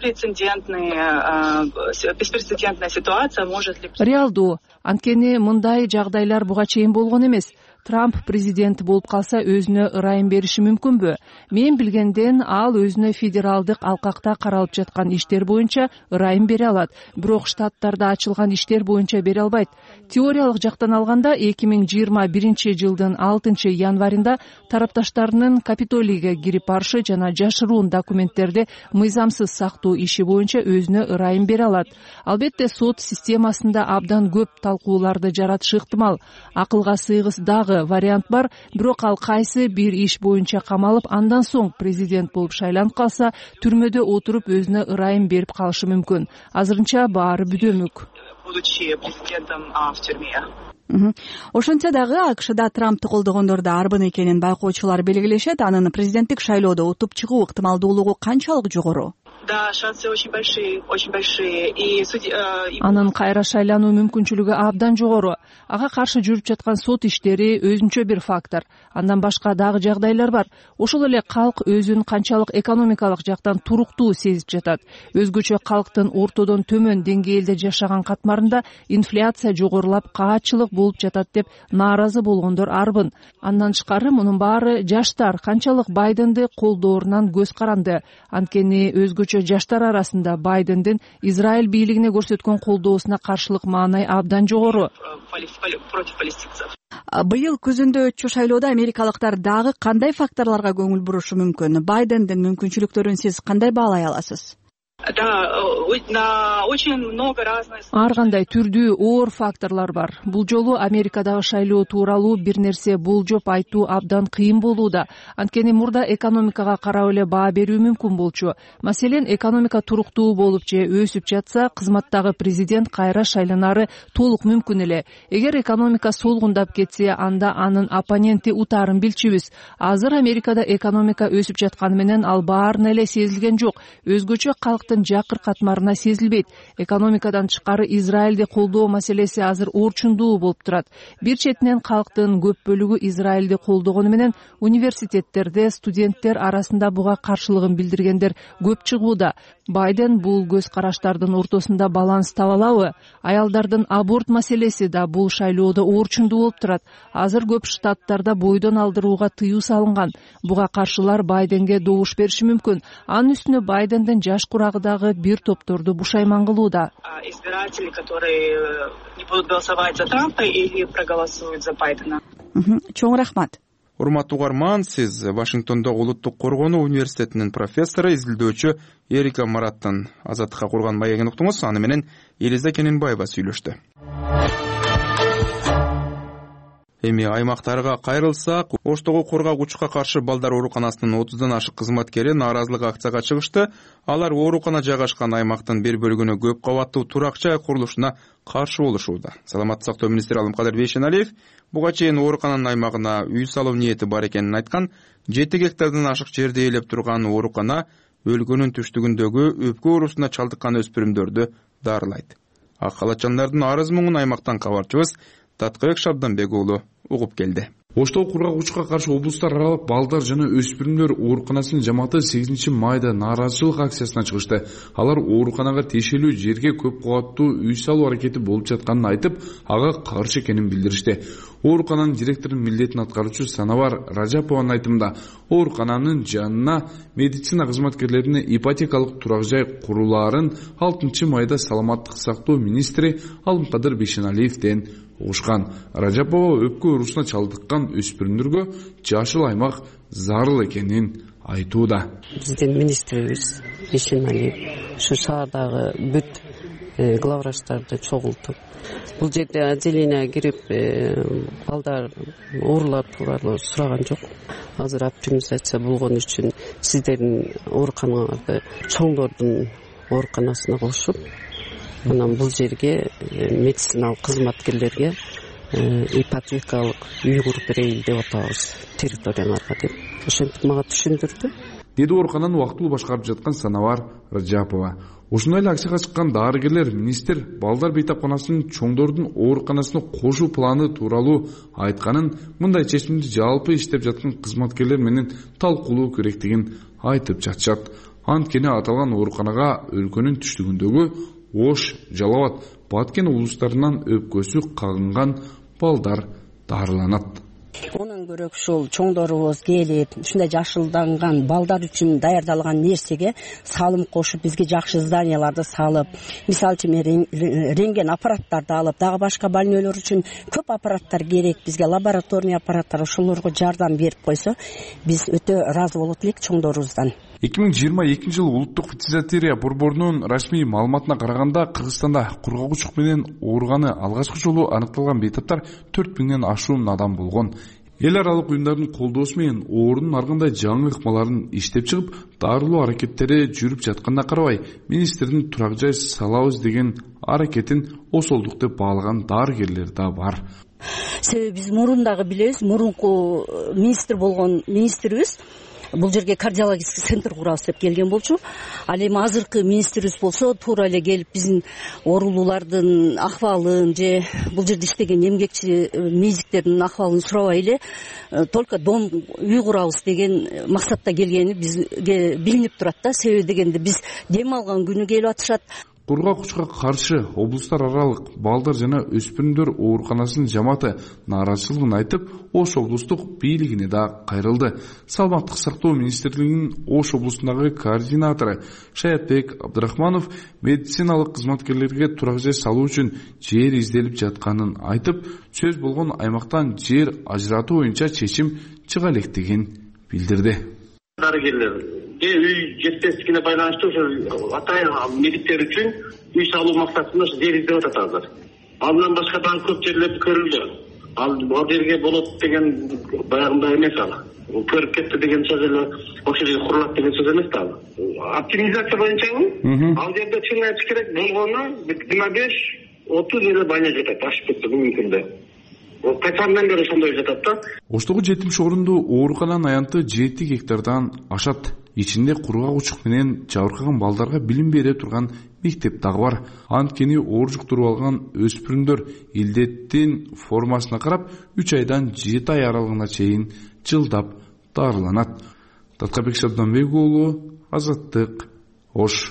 беспрецедентная ситуация. Может ли... Реалдуу. Анткени мындай жагдайлар буга чейин болгон эмес. Трамп президент болуп калса өзүнө ырайым бериши мүмкүнбү? Мен билгенден ал өзүнө федералдык алкакта каралып жаткан иштер боюнча ырайым бере алат. Бирок штаттарда ачылган иштер боюнча бере албайт. Теориялык жактан алганда 2021 жылдын 6 январында тарапташтарынын Капитолийге кирип барышы жана жашыруун документтерди мыйзамсыз сактоо иши боюнча өзүнө ырайым бере алат. Албетте, сот системасында абдан көп талкууларды жаратышы ыктымал. Акылга сыйгыс дагы вариант бар, бирок ал кайсы бир иш боюнча камалып, андан соң президент болуп шайланып калса, түрмөдө отуруп өзүнө ырайым берип калышы мүмкүн. Азырынча баары бүдөмүк. Будучи президентом в тюрьме. Ошентсе дагы АКШда Трампты колдогондор да арбын экенин байкоочулар белгилешет. Анын президенттик шайлоодо утуп чыгуу ыктымалдуулугу канчалык жогору? Да, шансы очень большие. Анын кайра шайлануу мүмкүнчүлүгү абдан жогору. Ага каршы жүрүп жаткан сот иштери өзүнчө бир фактор. Андан башка дагы жагдайлар бар. Ошол эле калк өзүн канчалык экономикалык жактан туруктуу сезип жатат. Өзгөчө калктын ортодон төмөн деңгээлде жашаган катмарында инфляция жогорулап, каатчылык болуп жатат деп нааразы болгондор арбын. Андан тышкары мунун баары жаштар канчалык Байденди колдоорунан көз каранды. Анткени өзгөчө жаштар арасында Байдендин Израиль бийлигине көрсөткөн колдоосуна каршылык маанай абдан жогору. Быйыл күзүндө өтчү шайлоодо америкалыктар дагы кандай факторлорго көңүл бурушу мүмкүн? Байдендин мүмкүнчүлүктөрүн сиз кандай баалай аласыз? Да, очень много разных. Ар кандай түрдүү оор факторлор бар. Бул жолу Америкадагы шайлоо тууралуу бир нерсе болжоп айтуу абдан кыйын болууда. Анткени мурда экономикага карап эле баа берүү мүмкүн болчу. Маселен, экономика туруктуу болуп же өсүп жатса, кызматтагы президент кайра шайланары толук мүмкүн эле. Эгер экономика солгундап кетсе, анда анын оппоненти утаарын билчүбүз. Азыр Америкада экономика өсүп жатканы менен ал баарына эле сезилген жок. Өзгөчө калктын жакыр катмарына сезилбейт. Экономикадан тышкары Израилди колдоо маселеси азыр орчундуу болуп турат. Бир четинен калктын көп бөлүгү Израилди колдогону менен университеттерде студенттер арасында буга каршылыгын билдиргендер көп чыгууда. Байден бул көз караштардын ортосунда баланс таба алабы? Аялдардын аборт маселеси да бул шайлоодо орчундуу болуп турат. Азыр көп штаттарда бойдон алдырууга тыюу салынган. Буга каршылар Байденге добуш бериши мүмкүн. Анын үстүнө Байдендин жаш курагыдагы бир топторду бушайман кылууда. Избиратели, которые не будут голосовать за Трампа или проголосуют за Байдена. чоң рахмат. Урматтуу угарман, сиз Вашингтондогу Улуттук коргонуу университетинин профессору, изилдөөчү Эрика Мараттын Азаттыкка курган маегин уктуңуз. Аны менен Элиза Кененбаева сүйлөштү. Эми аймактарга кайрылсак, Оштогу кургагучка каршы балдар ооруканасынын 30дан ашык кызматкери нааразылык акцияга чыгышты. Алар оорукана жайгашкан аймактын бир бөлүгүнө көп кабаттуу турак жай курулушуна каршы болушууда. Саламаттык сактоо министри Алымкадыр Бейшеналиев буга чейин оорукананын аймагына үй салуу ниети бар экенин айткан. 7 гектардан ашык жерди ээлеп турган оорукана өлкөнүн түштүгүндөгү өпкө оорусуна чалдыккан өспүрүмдөрдү дарылайт. Ак халатчандардын арыз муңун аймактан кабарчыбыз Таткыбек Шабданбек уулу угуп келди. Оштогу кургагучка каршы облустар аралык балдар жана өспүрүмдөр ооруканасынын жамааты 8 майда нааразычылык акциясына чыгышты. Алар ооруканага тиешелүү жерге көп кабаттуу үй салуу аракети болуп жатканын айтып, ага каршы экенин билдиришти. Оорукананын директорунун милдетин аткаруучу Санавар Ражапованын айтымында, оорукананын жанына медицина кызматкерлерине ипотекалык турак жай курулаарын 6 майда саламаттык сактоо министри Алымкадыр Бейшеналиевден угушкан. Ражапова өпкө оорусуна чалдыккан өспүрүмдөргө жашыл аймак зарыл экенин айтууда. Биздин министрибиз Бейшеналиев ушу шаардагы бүт главврачтарды чогултуп, бул жерде отделение кирип балдар оорулар тууралуу сураган жок. Азыр оптимизация болгон үчүн сиздердин ооруканаңарды чоңдордун ооруканасына кошуп, анан бул жерге медициналык кызматкерлерге ипотекалык үй куруп берейин деп атабыз территорияңарга деп ошентип мага түшүндүрдү, деди оорукананы убактылуу башкарып жаткан Санавар Ражапова. Ушундай эле акцияга чыккан дарыгерлер министр балдар бейтапканасынын чоңдордун ооруканасына кошуу планы тууралуу айтканын, мындай чечимди жалпы иштеп жаткан кызматкерлер менен талкуулоо керектигин айтып жатышат. Анткени аталган ооруканага өлкөнүн түштүгүндөгү Ош, Жалал-Абад, Баткен облустарынан өпкөсү кагынган балдар дарыланат. Онун көрөк ушул чоңдорубуз келип, ушундай жашылданган балдар үчүн даярдалган нерсеге салым кошуп, бизге жакшы зданияларды салып, мисалы үчүн рентген аппараттарды алып, дагы башка больнойлор үчүн көп аппараттар керек, бизге лабораторный аппараттар, ошолорго жардам берип койсо, биз өтө ыраазы болот элек чоңдорубуздан. 2022 жылы улуттук ветеринария борборунун расмий маалыматына караганда, Кыргызстанда кургагучук менен ооруганы алгачкы жолу аныкталган бейтаптар 4000ден ашуун адам болгон. Эл аралык уюмдардын колдоосу менен оорунун ар кандай жаңы ыкмаларын иштеп чыгып, дарылоо аракеттери жүрүп жатканына карабай, министрдин турак жай салабыз деген аракетин осолдук деп баалаган дарыгерлер да бар. Себеби биз мурун билебиз, мурунку министр болгон министрибиз бул жерге кардиологический центр курабыз деп келген болчу. Ал эми азыркы министрибиз болсо туура эле келип биздин оорулуулардын ахвалын же бул жерде иштеген эмгекчи медиктердин ахвалын сурабай эле только дом үй курабыз деген максатта келгени бизге билинип турат да. Себеби дегенде биз дем алган күнү келип атышат. Кургагучка каршы облустар аралык балдар жана өспүрүмдөр ооруканасынын жамааты нааразычылыгын айтып, Ош облустук бийлигине да кайрылды. Саламаттык сактоо министрлигинин Ош облусундагы координатору Шаятбек Абдрахманов медициналык кызматкерлерге турак жай салуу үчүн жер изделип жатканын айтып, сөз болгон аймактан жер ажыратуу боюнча чечим чыга электигин билдирди. Үй жетпестигине байланыштуу ошо атайын медиктер үчүн үй салуу максатында жер издеп атат азыр. Андан башка дагы көп жерлер көрүлдү. Ал жерге болот деген баягындай эмес ал. Көрүп кетти деген сөз эле ошол жерге курулат деген сөз эмес да ал. Оптимизация боюнчабы? Ал жерде чын айтыш керек болгону 25-30 эле баня жатат, ашып кетти бүгүнкү күндө. Качандан бери ошондой жатат да. Оштогу 70 орунду оорукананын аянты 7 гектардан ашат. Ичинде кургагучук менен жабыркаган балдарга билим бере турган мектеп дагы бар. Анткени оор жуктуруп алган өспүрүмдөр илдеттин формасына карап 3 айдан 7 ай аралыгына чейин жылдап дарыланат. Таткыбек Шабданбек уулу, Азаттык, Ош.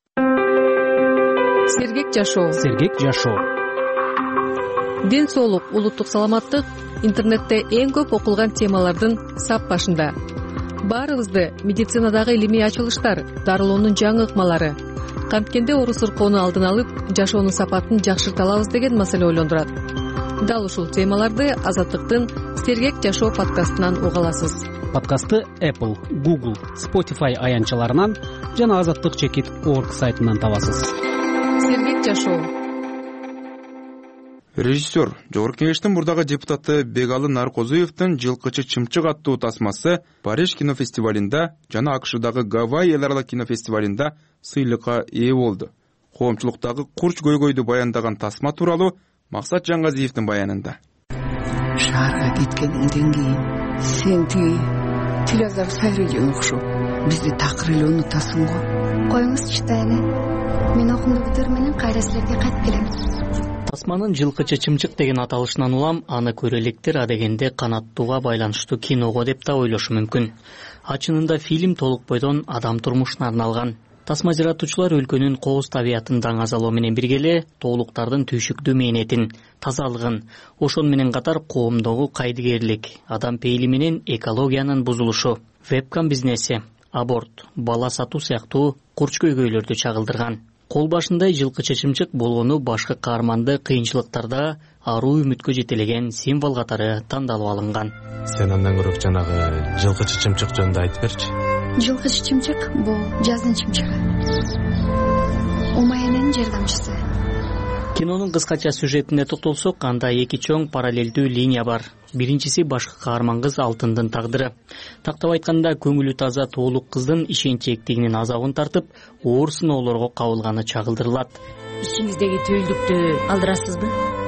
Сергек жашоо. Ден соолук, улуттук саламаттык интернетте эң көп окулган темалардын сап башында. Баарыбызды медицинадагы илимий ачылыштар, дарылоонун жаңы ыкмалары, канткенде оору сыркоону алдын алып, жашоонун сапатын жакшырта алабыз деген маселе ойлондурат. Дал ушул темаларды Азаттыктын Сергек жашоо подкастынан уга аласыз. Подкастты Apple, Google, Spotify аянтчаларынан жана azatlyk.org сайтынан табасыз. Сергек жашоо. Режиссер, Жогорку Кеңештин мурдагы депутаты Бегалы Наркозуевдин «Жылкычы чымчык» аттуу тасмасы Париж кинофестивалында жана АКШдагы Гавайи эл аралык кинофестивалында сыйлыкка ээ болду. Коомчулуктагы курч көйгөйдү баяндаган тасма тууралуу Максат Жаңгазиевдин баянында. Шаарга кеткениңден кийин сен тиги телевизор сайрыйын окшоп бизди такыр эле унутасың го. Коюңузчу Тайны. Мен окуумду бүтүрүп менен кайра силерге кайтып келем. Тасманын «Жылкычы чымчык» деген аталышынан улам аны көрөлектер адегенде канаттууга байланыштуу киного деп да ойлошу мүмкүн. Ачынында фильм толук бойдон адам турмушуна арналган. Тасма жаратуучулар өлкөнүн кооз табиятын даңазалоо менен бирге эле тоолуктардын түйшүктүү мээнетин, тазалыгын, ошону менен катар коомдогу кайдыгерлик, адам пейили менен экологиянын бузулушу, вебкам бизнеси, аборт, бала сатуу сыяктуу курч көйгөйлөрдү чагылдырган. Кол башындай жылкычы чымчык болгону башкы каарманды кыйынчылыктарда аруу үмүткө жетелеген символ катары тандалып алынган. Сен андан көрөк жанагы жылкычы чымчык жөнүндө айтып берчи. Жылкычы чымчык бул жаздын чымчыгы. Умаянын жардамчысы. Кинонун кыскача сюжетине токтолсок, анда эки чоң параллелдүү линия бар. Биринчиси башкы каарман кыз Алтындын тагдыры. Тактап айтканда, көңүлү таза тоолук кыздын ишенчээктигинин азабын тартып, оор сыноолорго кабылганы чагылдырылат. Ичиңиздеги түйүлдүктү алдырасызбы?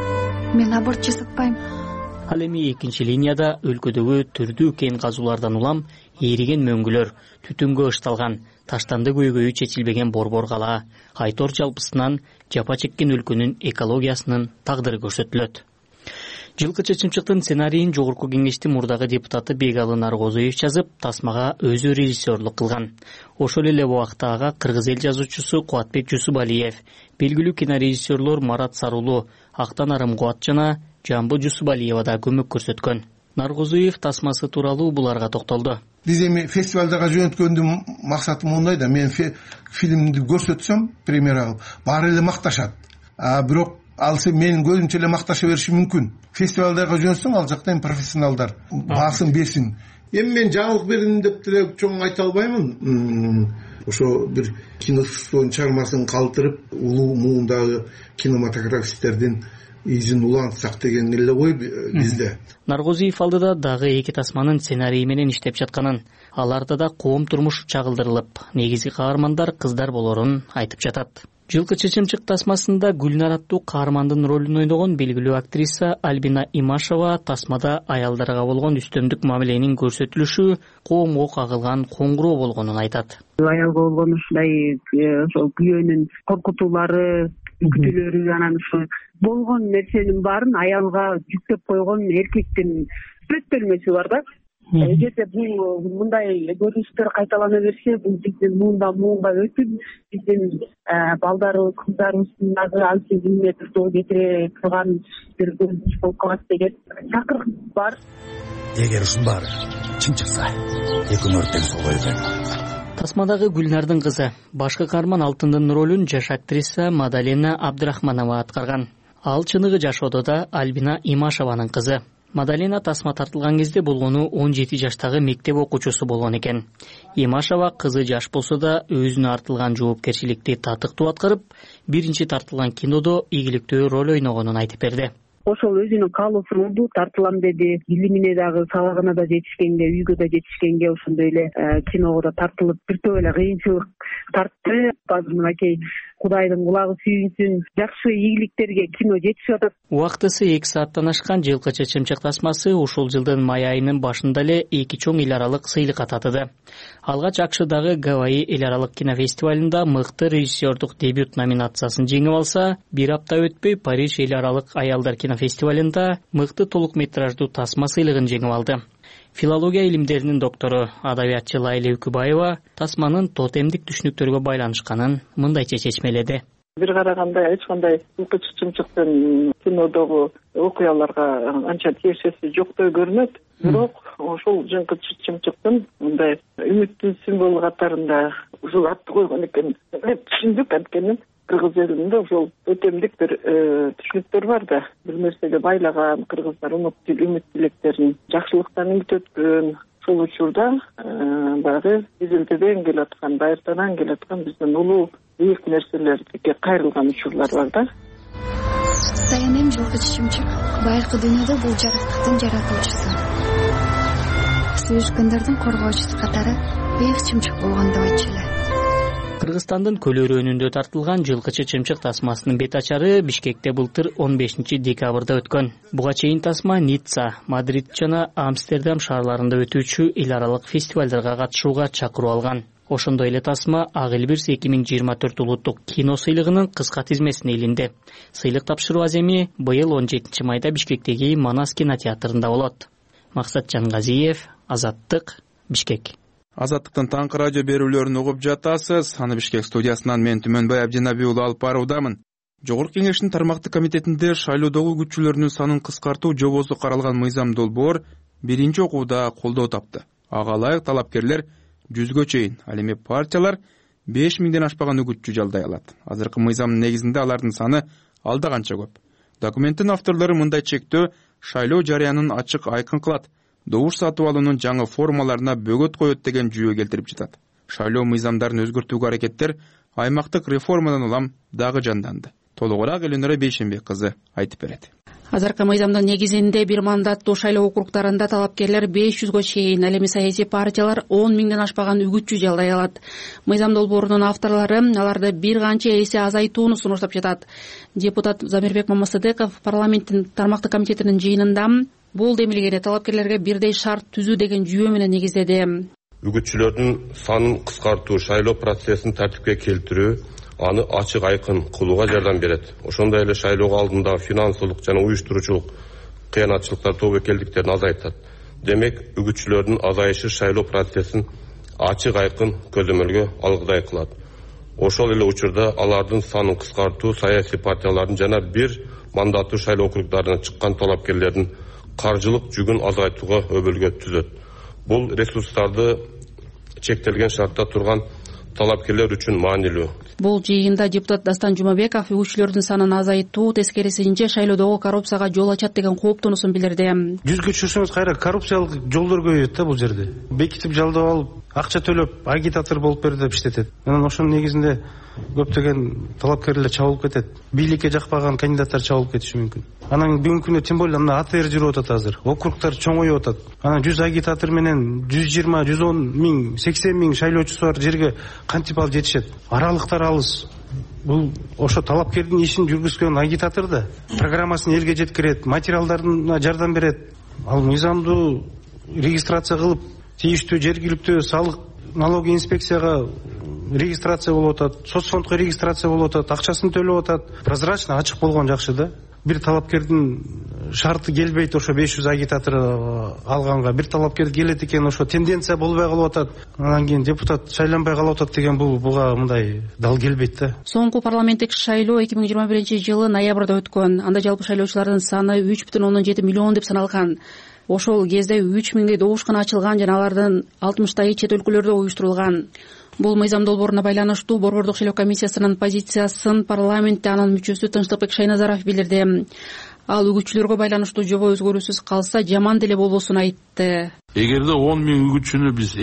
Мен аборт жасатпайм. Ал эми экинчи линияда өлкөдөгү түрдүү кен казуулардан улам эриген мөңгүлөр, түтүнгө ышталган, таштанды көйгөйү чечилбеген борбор кала, Айтор жалпысынан жапа чеккен өлкөнүн экологиясынын тагдыры көрсөтүлөт. Жылкычы чымчыктын сценарийин Жогорку Кеңештин мурдагы депутаты Бегалы Наркозуев жазып, тасмага өзү режиссерлук кылган. Ошол эле убакта ага кыргыз эл жазуучусу Кубатбек Жусупалиев, белгилүү кинорежиссерлор Марат Сарулу, Актанарым Кубат жана Жамбы Жусупалиева да көмөк көрсөткөн. Наркозуев тасмасы тууралуу буларга токтолду. Биз эми фестивалдага жөнөткөндүн максаты мындай да, мен фильмди көрсөтсөм, премьера кылып, баары эле макташат. Бирок ал менин көзүмчө эле макташа бериши мүмкүн. Фестивалдага жөнөтсөң, ал жакта профессионалдар баасын берсин. Эми мен жаңылык бердим деп деле чоң айта албаймын. Ошо бир киностудиянын чыгармасын калтырып, улуу муундагы кинематографисттердин изин улантсак деген эле ой бизде. Наркозуев алдыда дагы эки тасманын сценарийи менен иштеп жатканын, аларда да коом турмушу чагылдырылып, негизги каармандар кыздар болорун айтып жатат. Жылкычы чымчык тасмасында Гүлнар аттуу каармандын ролун ойногон белгилүү актриса Альбина Имашева тасмада аялдарга болгон үстөмдүк мамиленин көрсөтүлүшү коомго кагылган коңгуроо болгонун айтат. Аялга болгон ушундай ошол күйөөнүн коркутуулары, күтүүлөрү, анан ушу болгон нерсенин баарын аялга жүктөп койгон эркектин өттөлмөсү бар да. Эгерде бул мындай көрүнүштөр кайталана берсе, бул биздин муундан муунга өтүп, биздин балдарыбыз, кыздарыбыздын дагы ансыз ийне туртуу кетире турган бир көрүнүш болуп калат деген чакырык бар. Эгер ушулар чын чыкса, экөөнү тең солойбу. Тасмадагы Гүлнардын кызы, башкы каарман Алтындын ролун жаш актриса Мадалена Абдрахманова аткарган. Ал чыныгы жашоодо да Альбина Имашеванын кызы. Мадалена тасма тартылган кезде болгону 17 жаштагы мектеп окуучусу болгон экен. Имашева кызы жаш болсо да өзүнө артылган жоопкерчиликти татыктуу аткарып, биринчи тартылган кинодо ийгиликтүү роль ойногонун айтып берди. Ошол өзүнүн каалоосу болду, тартылам деди. Илимине дагы, сабагына да жетишкенге, үйгө да жетишкенге ошондой эле киного да тартылып, бир топ эле кыйынчылык тартты. Азыр мынакей Кудайдын кулагы сүйүнсүн, жакшы ийгиликтерге кино жетишип атат. Убактысы 2 сааттан ашкан Жылкычы чымчык тасмасы ушул жылдын май айынын башында эле эки чоң эл аралык сыйлыкка татыды. Алгач АКШдагы Гавайи эл аралык кинофестивалында мыкты режиссердук дебют номинациясын жеңип алса, бир апта өтпөй Париж эл аралык аялдар кинофестивалында мыкты толук метраждуу тасма сыйлыгын жеңип алды. Филология илимдеринин доктору, адабиятчы Лайла Үкүбаева тасманын тотемдик түшүнүктөргө байланышканын мындайча чечмеледи. Бир караганда эч кандай Жылкычы чымчыктын кинодогу окуяларга анча тиешеси жоктой көрүнөт. Бирок ошол Жылкычы чымчыктын мындай үмүттүн символу катарында ушул атты койгон экен деп түшүндүк. Анткени кыргыз элинде ошол өтемдик бир түшүнүктөр бар да. Бир нерсеге байлаган кыргыздар үмүт тилектерин жакшылыктан үмүт өткөн. Ошол учурда баягы изилтеден келаткан, байыртадан келаткан биздин улуу бийик нерселерге кайрылган учурлар бар да. Саянем жылкычы чымчык байыркы дүйнөдө бул жарыктыктын жаратуучусу. Сүйүшкөндөрдүн коргоочусу катары бийик чымчык болгон деп айтчу эле. Кыргызстандын Көлөрөөнүндө тартылган жылкычы чымчык тасмасынын бет ачары Бишкекте былтыр 15 декабрда өткөн. Буга чейин тасма Ницца, Мадрид жана Амстердам шаарларында өтүүчү эл аралык фестивалдарга катышууга чакыруу алган. Ошондой эле тасма Ак Элбирс 2024 улуттук кино сыйлыгынын кыска тизмесине илинди. Сыйлык тапшыруу аземи быйыл 17 майда Бишкектеги Манас кинотеатрында болот. Максат Жангазиев, Азаттык, Бишкек. Азаттыктын таңкы радио берүүлөрүн угуп жатасыз. Аны Бишкек студиясынан мен Түмөнбай Абдинаби уулу алып баруудамын. Жогорку Кеңештин тармактык комитетинде шайлоодогу күчүлөрүнүн санын кыскартуу жобосу каралган мыйзам долбоор биринчи окууда колдоо тапты. Ага ылайык талапкерлер 100гө чейин, ал эми партиялар 5000ден ашпаган үгүтчү жалдай алат. Азыркы мыйзамдын негизинде алардын саны алда канча көп. Документтин авторлору мындай чектөө шайлоо жарыянын ачык айкын кылат, добуш сатып алуунун жаңы формаларына бөгөт коет деген жүйө келтирип жатат. Шайлоо мыйзамдарын өзгөртүүгө аракеттер аймактык реформадан улам дагы жанданды. Толугураак Элинора Бейшенбек кызы айтып берет. Азыркы мыйзамдын негизинде бир мандаттуу шайлоо округдарында талапкерлер 500гө чейин, ал эми саясий партиялар 10 миңден ашпаган үгүтчү жалдай алат. Мыйзам долбоорунун авторлору аларды бир канча эсе азайтууну сунуштап жатат. Депутат Замирбек Мамасыдеков парламенттин тармактык комитетинин жыйынында бул демилгени талапкерлерге бирдей шарт түзүү деген жүйө менен негиздеди. Үгүтчүлөрдүн санын кыскартуу, шайлоо процессин тартипке келтирүү, аны ачык айкын кылууга жардам берет. Ошондой эле шайлоого алдында финансылык жана уюштуруучулук кыянатчылыктар, тобокелдиктерин азайтат. Демек, үгүтчүлөрдүн азайышы шайлоо процессин ачык айкын көзөмөлгө алгыдай кылат. Ошол эле учурда алардын санын кыскартуу, саясий партиялардын жана бир мандаттуу шайлоо округдарынан чыккан талапкерлердин каржылык жүгүн азайтууга өбөлгө түзөт. Бул ресурстарды чектелген шартта турган талапкерлер үчүн маанилүү. Бул жыйында депутат Дастан Жумабеков үгүтчүлөрдүн санын азайтуу, тескерисинче шайлоодогу коррупцияга жол ачат деген кооптонуусун билдирди. 100гө чыксаңыз кайра коррупциялык жолдор көбөйөт да бул жерде. Бекитип жалдап алып, акча төлөп, агитатор болуп берди деп иштетет. Анан ошонун негизинде көптөгөн талапкерлер чабылып кетет. Бийликке жакпаган кандидаттар чабылып кетиши мүмкүн. Анан бүгүнкү күндө тем более мына АТР жүрүп атат азыр. Округтар чоңоюп атат. Анан 100 агитатор менен 120, 110 миң, 80 миң шайлоочусу бар жерге кантип алып жетишет? Аралыктар алыс. Бул ошо талапкердин ишин жүргүзгөн агитатор да. Программасын элге жеткирет, материалдарына жардам берет. Ал мыйзамдуу регистрация кылып, тийиштүү жергиликтүү салык налоги инспекцияга регистрация болуп атат, соцфондко регистрация болуп атат, акчасын төлөп атат. Прозрачно, ачык болгон жакшы да. Бир талапкердин шарты келбейт ошо 500 агитатор алганга. Бир талапкер келет экен, ошо тенденция болбой калып атат. Анан кийин депутат шайланбай калып атат деген буга мындай дал келбейт да. Соңку парламенттик шайлоо 2021-жылы ноябрда өткөн. Анда жалпы шайлоочулардын саны 3,7 миллион деп саналган. Ошол кезде 3 миңдей добушкана ачылган жана алардын 60тайы чет өлкөлөрдө уюштурулган. Бул мыйзам долбооруна байланыштуу Борбордук шайлоо комиссиясынын позициясын парламентте анын мүчөсү Тынчтыкбек Шайназаров билдирди. Ал үгүтчүлөргө байланыштуу жобо өзгөрүүсүз калса жаман деле болбосун айтты. Эгерде 10 миң үгүтчүнү биз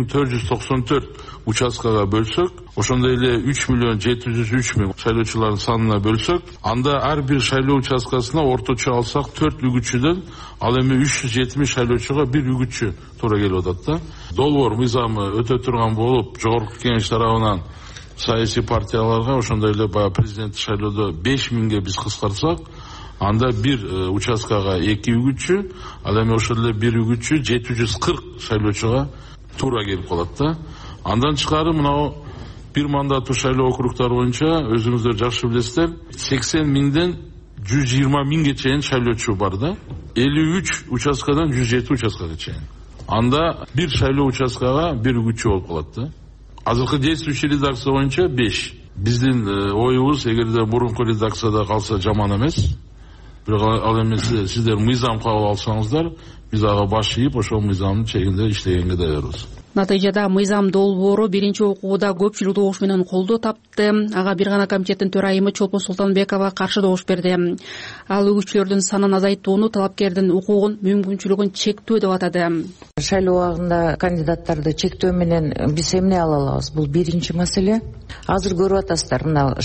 2494 участкага бөлсөк, ошондой эле 3 миллион 703 миң шайлоочулардын санына бөлсөк, анда ар бир шайлоо участкасына орточо алсак 4 үгүтчүдөн, ал эми 370 шайлоочуга бир үгүтчү туура келип атат да. Долбоор мыйзамы өтө турган болуп, жогорку кеңеш тарабынан саясий партияларга ошондой эле баягы президенттик шайлоодо 5 миңге биз кыскартсак, анда бир участкага 2 үгүтчү, ал эми ошол эле бир үгүтчү 740 шайлоочуга туура келип калат да. Андан тышкары мынау бир мандаттуу шайлоо округдары боюнча өзүңүздөр жакшы билесиздер, 80 миңден 120 миңге чейин шайлоочу бар да. 53 участкадан 107 участкага чейин. Анда бир шайлоо участкага бир үгүтчү болуп калат да. Азыркы действующий редакция боюнча 5. Биздин оюбуз эгерде мурунку редакцияда калса жаман эмес. Бирок ал эми сиздер мыйзам кабыл алсаңыздар, биз ага баш ийип, ошол мыйзамдын чегинде иштегенге даярбыз. Натыйжада мыйзам долбоору биринчи окууда көпчүлүк добуш менен колдоо тапты. Ага бир гана комитеттин төрайымы Чолпон Султанбекова каршы добуш берди. Ал үгүтчүлөрдүн санын азайтууну, талапкердин укугун, мүмкүнчүлүгүн чектөө деп атады. Шайлоо убагында кандидаттарды чектөө менен биз эмне ала алабыз? Бул биринчи маселе. Азыр көрүп атасыздар, мына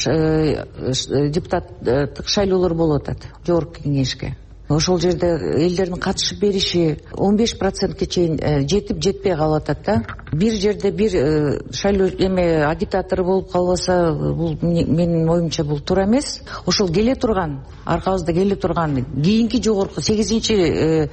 депутаттык шайлоолор болуп атат жогорку кеңешке. Ошол жерде элдердин катышып бериши 15%ке чейин жетип жетпей калып атат да. Бир жерде бир шайлоо агитатор болуп калбаса, бул менин оюмча бул туура эмес. Ошол келе турган, аркабызда келе турган кийинки жогорку 8-9,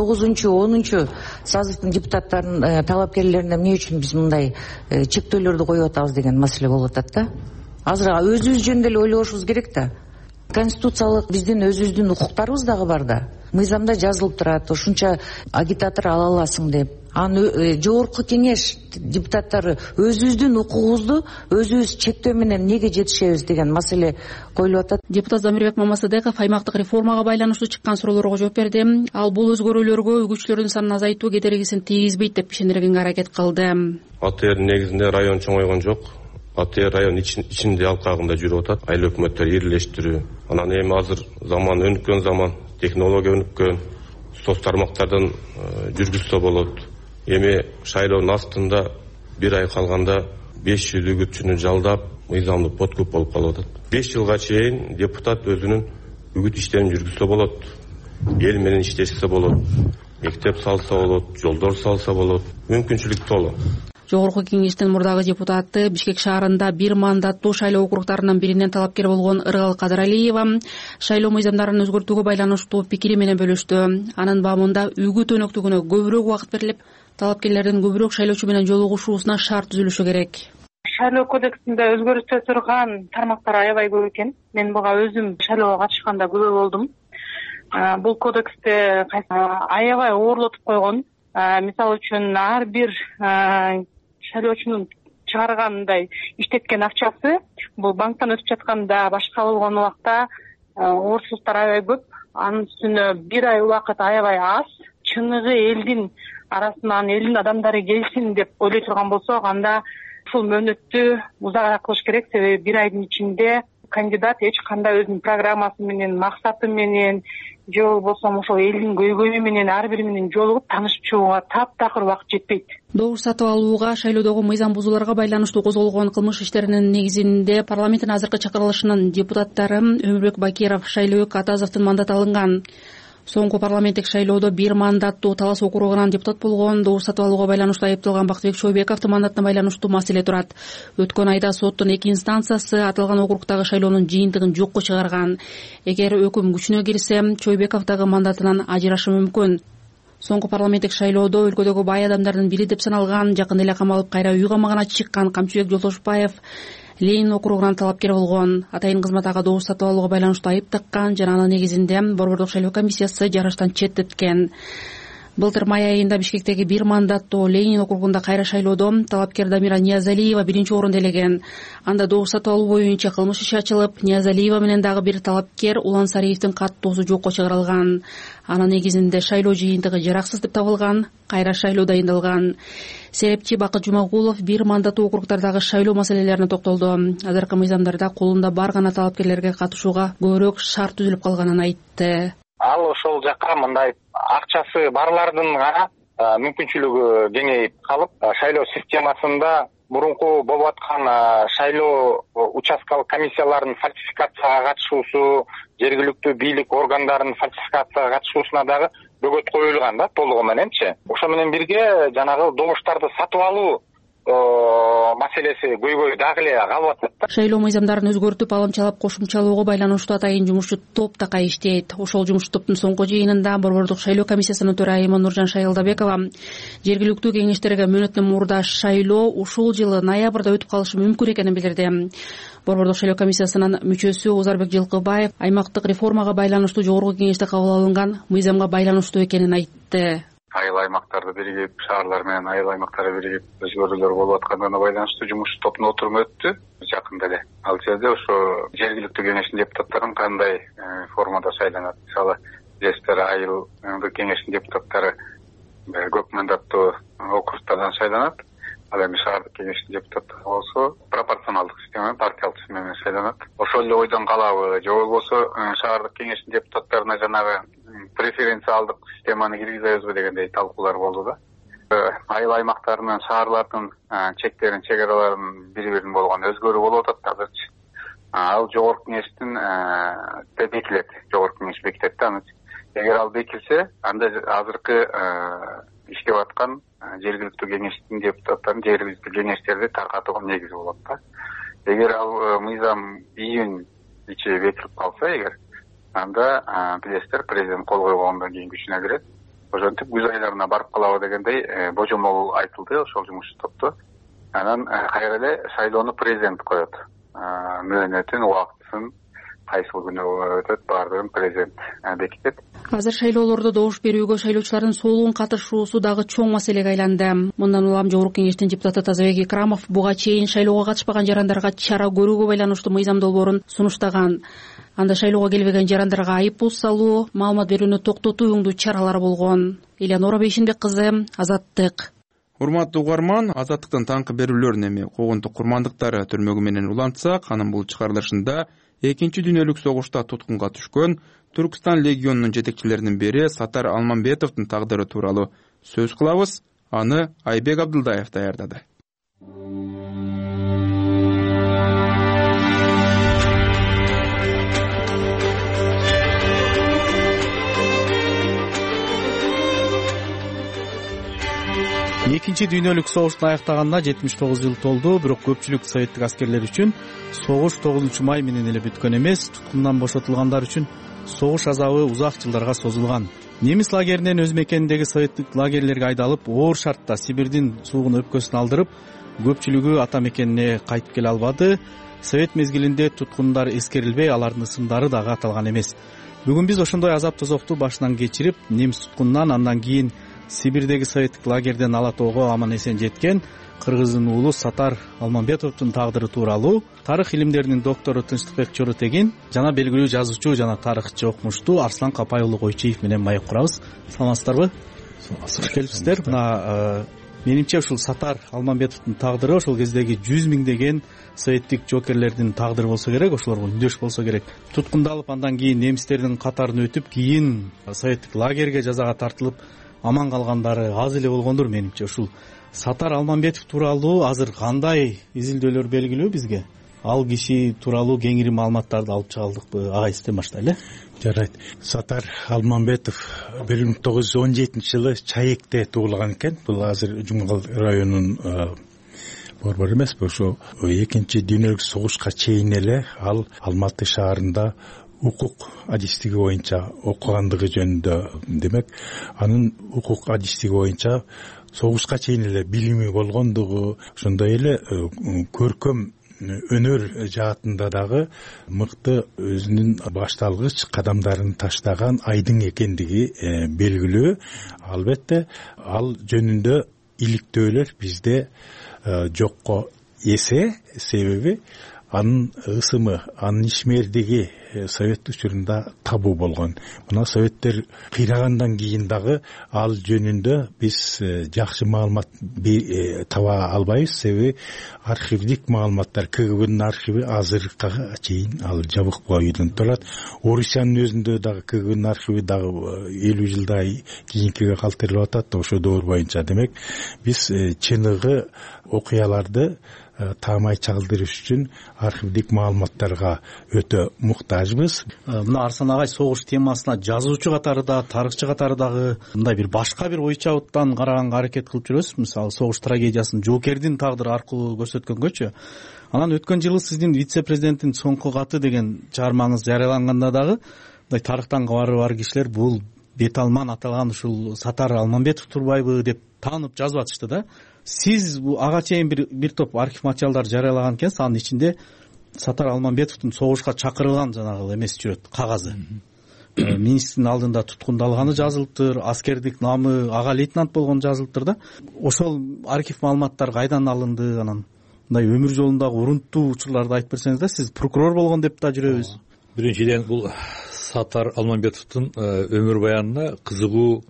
10 сазывдын депутаттарын, талапкерлерине эмне үчүн биз мындай чектөөлөрдү коюп атабыз деген маселе болуп атат да. Азыр өзүбүз жөнүндө эле ойлошубуз керек да. Конституциялык биздин өзүбүздүн укуктарыбыз дагы бар да. Мыйзамда жазылып турат, ошунча агитатор ала аласың деп. Аны жогорку кеңеш депутаттары өзүбүздүн укугубузду өзүбүз чектөө менен неге жетишебиз деген маселе коюлуп атат. Депутат Замирбек Мамасыдеков аймактык реформага байланыштуу чыккан суроолорго жооп берди. Ал бул өзгөрүүлөргө үгүтчүлөрдүн санын азайтуу кедергисин тийгизбейт деп ишендиргенге аракет кылды. АТР негизинде район чоңойгон жок. АТР район ичинде алкагында жүрүп атат. Айыл өкмөттөр ирилештирүү. Анан эми азыр заман өнүккөн заман, технология өнүккөн, соц тармактардан жүргүзсө болот. Эми шайлоонун астында бир ай калганда 500 үгүтчүнү жалдап, мыйзамдуу подкуп болуп калып атат. 5 жылга чейин депутат өзүнүн үгүт иштерин жүргүзсө болот. Эл менен иштешсе болот. Мектеп салса болот, жолдор салса болот. Мүмкүнчүлүк толо. Жогорку кеңештин мурдагы депутаты Бишкек шаарында бир мандаттуу шайлоо округтарынын биринен талапкер болгон Ыргал Кадыралиева шайлоо мыйзамдарын өзгөртүүгө байланыштуу пикири менен бөлүштү. Анын баамында үгүт өнөктүгүнө көбүрөөк убакыт берилип, талапкерлердин көбүрөөк шайлоочу менен жолугушуусуна шарт түзүлүшү керек. Шайлоо кодексинде өзгөртө турган тармактар аябай көп экен. Мен буга өзүм шайлоого катышканда күбө болдум. Бул кодексте аябай оорлотуп койгон. Мисалы үчүн ар бир шайлоочунун чыгаргандай иштеткен акчасы бул банктан өтүп жатканда, башка болгон убакта орусуздуктар аябай көп. Анын үстүнө бир ай убакыт аябай аз. Чыныгы элдин арасынан элдин адамдары келсин деп ойлой турган болсок, анда ушул мөөнөттү узак кылыш керек. Себеби бир айдын ичинде кандидат эч кандай өзүнүн программасы менен, максаты менен же болбосо ошол элдин көйгөйү менен ар бири менен жолугуп таанышып чыгууга таптакыр убакыт жетпейт. Добуш сатып алууга, шайлоодогу мыйзам бузууларга байланыштуу козголгон кылмыш иштеринин негизинде парламенттин азыркы чакырылышынын депутаттары Өмүрбек Бакиров, Шайлообек Атазовдун мандаты алынган. Соңку парламенттик шайлоодо бир мандаттуу Талас округунан депутат болгон добуш сатып алууга байланыштуу айыпталган Бактыбек Чойбековдун мандатына байланыштуу маселе турат. Өткөн айда соттун 2 инстанциясы аталган округдагы шайлоонун жыйынтыгын жокко чыгарган. Эгер өкүм күчүнө кирсе, Чойбеков дагы мандатынан ажырашы мүмкүн. Соңку парламенттик шайлоодо өлкөдөгү бай адамдардын бири деп саналган, жакында эле камалып кайра үй камагына чыккан Камчыбек Жолтошбаев Ленин округунан талапкер болгон. Атайын кызмат ага добуш сатып алууга байланыштуу айып таккан жана анын негизинде Борбордук шайлоо комиссиясы жарыштан четтеткен. Былтыр май айында Бишкектеги бир мандаттуу Ленин округунда кайра шайлоодо талапкер Дамира Ниязалиева биринчи орунду ээлеген. Анда добуш сатып алуу боюнча кылмыш иши ачылып, Ниязалиева менен дагы бир талапкер Улан Сариевдин каттоосу жокко чыгарылган. Анын негизинде шайлоо жыйынтыгы жараксыз деп табылган, кайра шайлоо дайындалган. Серепчи Бакыт Жумагулов бир мандаттуу округдардагы шайлоо маселелерине токтолду. Азыркы мыйзамдарда колунда бар гана талапкерлерге катышууга көбүрөөк шарт түзүлүп калганын айтты. Ал ошол жакка мындай акчасы барлардын гана мүмкүнчүлүгү кеңейип калып, шайлоо системасында мурунку болуп аткан шайлоо участкалык комиссияларынын фальсификацияга катышуусу, жергиликтүү бийлик органдарынын фальсификацияга катышуусуна дагы бөгөт коюлган да, толугу мененчи. Ошо менен бирге жанагы добуштарды сатып алуу маселеси көйгөй дагы эле калып атат да. Шайлоо мыйзамдарын өзгөртүп, алымчалап кошумчалоого байланыштуу атайын жумушчу топ такай иштейт. Ошол жумушчу топтун соңку жыйынында Борбордук шайлоо комиссиясынын төрайымы Нуржан Шайылдабекова жергиликтүү кеңештерге мөөнөттөн мурда шайлоо ушул жылы ноябрда өтүп калышы мүмкүн экенин билдирди. Борбордук шайлоо комиссиясынын мүчөсү Узарбек Жылкыбаев аймактык реформага байланыштуу жогорку кеңеште кабыл алынган мыйзамга байланыштуу экенин айтты. Айыл аймактарды биригип, шаарлар менен айыл аймактары биригип өзгөрүүлөр болуп атканына байланыштуу жумуш топтун отуруму өттү жакында эле. Ал жерде ошо жергиликтүү кеңештин депутаттарын кандай формада шайланат? Мисалы, жештер айылдык кеңештин депутаттары көп мандаттуу округтардан шайланат. ал эми шаардык кеңештин депутаттары болсо пропорционалдык система, партиялык система менен шайланат. Ошол эле ойдон калабы же болбосо шаардык кеңештин депутаттарына жанагы преференциалдык системаны киргизебизби дегендей талкуулар болду да. Айыл аймактарынын, шаарлардын чектерин, чек араларын бири-бирин болгон өзгөрүү болуп атат азырчы. Ал жогорку кеңештин бекилет, жогорку кеңеш бекитет да аны. Эгер ал бекилсе, анда азыркы иштеп аткан жергиликтүү кеңештин депутаттарын жергиликтүү кеңештерди таркатууга негиз болот да. Эгер ал мыйзам июнь ичи бекилип калса, эгер анда билесиздер, президент кол койгондон кийин күчүнө кирет. Ошентип күз айларына барып калабы дегендей божомол айтылды ошол жумуш топто. Анан кайра эле шайлоону президент коет. Мөөнөтүн, убактысын, кайсыл күнү өтөт, баардыгын президент бекитет. Азыр шайлоолордо добуш берүүгө шайлоочулардын солугун катышуусу дагы чоң маселеге айланды. Мындан улам жогорку кеңештин депутаты Тазабек Икрамов буга чейин шайлоого катышпаган жарандарга чара көрүүгө байланыштуу мыйзам долбоорун сунуштаган. Анда шайлоого келбеген жарандарга айып пул салуу, маалымат берүүнү токтотуу үңдүү чаралар болгон. Элеонора Бейшимбек кызы, Азаттык. Урматтуу угарман, Азаттыктын таңкы берүүлөрүн эми когунтук курмандыктары түрмөгү менен улантсак, анын бул чыгарылышында Экинчи дүйнөлүк согушта туткунга түшкөн Түркстан легионунун жетекчилеринин бири Сатар Алмамбетовдун тагдыры тууралуу сөз кылабыз. Аны Айбек Абдылдаев даярдады. 2 дүйнөлүк согуштун аяктаганына 79 жыл толду, бирок көпчүлүк советтик аскерлер үчүн согуш 9 май менен эле бүткөн эмес, туткундан бошотулгандар үчүн согуш азабы узак жылдарга созулган. Немис лагеринен өз мекениндеги советтик лагерлерге айдалып, оор шартта Сибирдин суугун өпкөсүн алдырып, көпчүлүгү ата мекенине кайтып келе албады. Совет мезгилинде туткундар эскерилбей, алардын ысымдары дагы аталган эмес. Бүгүн биз ошондой азап тозокту башынан кечирип, немис туткунунан андан кийин Сибирдеги советтик лагерден Ала тоого аман эсен жеткен кыргыздын уулу Сатар Алмамбетовдун тагдыры тууралуу тарых илимдеринин доктору Тынчтыкбек Чоротегин жана белгилүү жазуучу жана тарыхчы окумуштуу Арслан Капай уулу Койчиев менен маек курабыз. Саламатсыздарбы? Кош келипсиздер. Мына менимче ушул Сатар Алмамбетовдун тагдыры ошол кездеги 100 миңдеген советтик жоокерлердин тагдыры болсо керек, ошолорго үндөш болсо керек. Туткундалып, андан кийин немистердин катарын өтүп, кийин советтик лагерге жазага тартылып аман калгандары аз эле болгондур менимче. Ушул Сатар Алмамбетов тууралуу азыр кандай изилдөөлөр белгилүү бизге? Ал киши тууралуу кеңири маалыматтарды алып чыга алдыкпы? Агай, сизден баштайлы. Жарайт. Сатар Алмамбетов 1917 жылы Чаекте туулган экен. Бул азыр Жумгал районунун борбору эмес, ошо экинчи дүйнөлүк согушка чейин эле ал Алматы шаарында укук адистиги боюнча окугандыгы жөнүндө, демек анын укук адистиги боюнча согушка чейин эле билими болгондугу, ошондой эле көркөм өнөр жаатында дагы мыкты өзүнүн башталгыч кадамдарын таштаган айдың экендиги белгилүү. Албетте ал жөнүндө иликтөөлөр бизде жокко эсе, себеби анын ысымы, анын ишмердиги совет учурунда табуу болгон. Мына советтер кыйрагандан кийин дагы ал жөнүндө биз жакшы маалымат таба албайбыз, себеби архивдик маалыматтар, КГБнын архиви азыркыга чейин ал жабык бойдон турат. Орусиянын өзүндө дагы КГБнын архиви дагы 50 жылдай кийинкиге калтырылып атат, ошо доор боюнча. Демек биз чыныгы окуяларды таамай чагылдырыш үчүн архивдик маалыматтарга өтө муктажбыз. Мына Арслан агай согуш темасына жазуучу катары да, тарыхчы катары дагы мындай бир башка бир ой чабыттан караганга аракет кылып жүрөсүз. Мисалы, согуш трагедиясын жоокердин тагдыры аркылуу көрсөткөнгөчү. Анан өткөн жылы сиздин вице-президенттин соңку каты деген чыгармаңыз жарыяланганда дагы мындай тарыхтан кабары бар кишилер бул бет алман аталган ушул Сатар Алмамбетов турбайбы деп таанып жазып атышты да. Сиз ага чейин бир топ архив материалдар жарыялаган экенсиз, анын ичинде Сатар Алмамбетовдун согушка чакырылган жанагы эмеси жүрөт, кагазы. Министрдин алдында туткундалганы жазылыптыр, аскердик намы ага лейтенант болгону жазылыптыр да. Ошол архив маалыматтар кайдан алынды? Анан мындай өмүр жолундагы урунттуу учурларды айтып берсеңиз да, сиз прокурор болгон деп да жүрөбүз. Биринчиден бул Сатар Алмамбетовдун өмүр баянына кызыгуу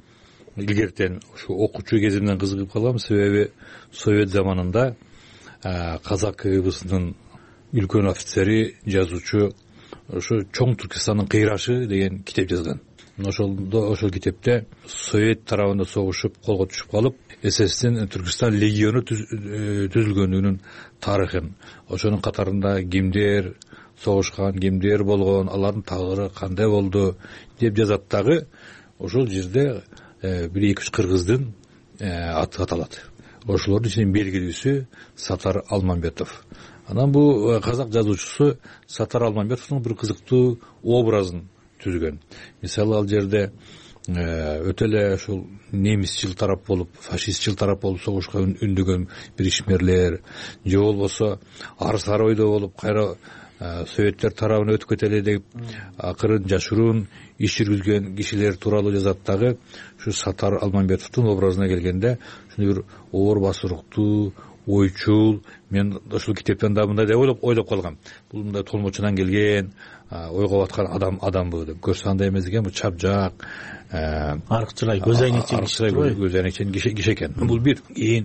илгертен ушу окуучу кезимден кызыгып калгам. Себеби совет заманында казак КГБсынын үлкөн офицери, жазуучу ошо Чоң Түркистандын кыйрашы деген китеп жазган. Ошол китепте совет тарабында согушуп колго түшүп калып, СССРдин Түркистан легиону түзүлгөндүгүнүн тарыхын, ошонун катарында кимдер согушкан, кимдер болгон, алардын тагдыры кандай болду деп жазат дагы. Ошол жерде бир 2-3 кыргыздын аты аталат. Ошолордун ичинен белгилүүсү Сатар Алмамбетов. Анан бул казак жазуучусу Сатар Алмамбетовдун бир кызыктуу образын түзгөн. Мисалы, ал жерде өтө эле ушул немисчил тарап болуп, фашистчил тарап болуп согушка үндөгөн бир ишмерлер, же болбосо арсар ойдо болуп, кайра советтер тарабына өтүп кетели деп акырын жашыруун иш жүргүзгөн кишилер тууралуу жазат дагы. Ушу Сатар Алмамбетовдун образына келгенде, ушундай бир оор басыруктуу, ойчул, мен ушул китептен да мындай деп ойлоп калгам. Бул мындай толмочунан келген, ойго баткан адамбы деп. Көрсө андай эмес экен, бул чапжак, арыкчылай, көз айнекчен киши экен. Бул бир. Кийин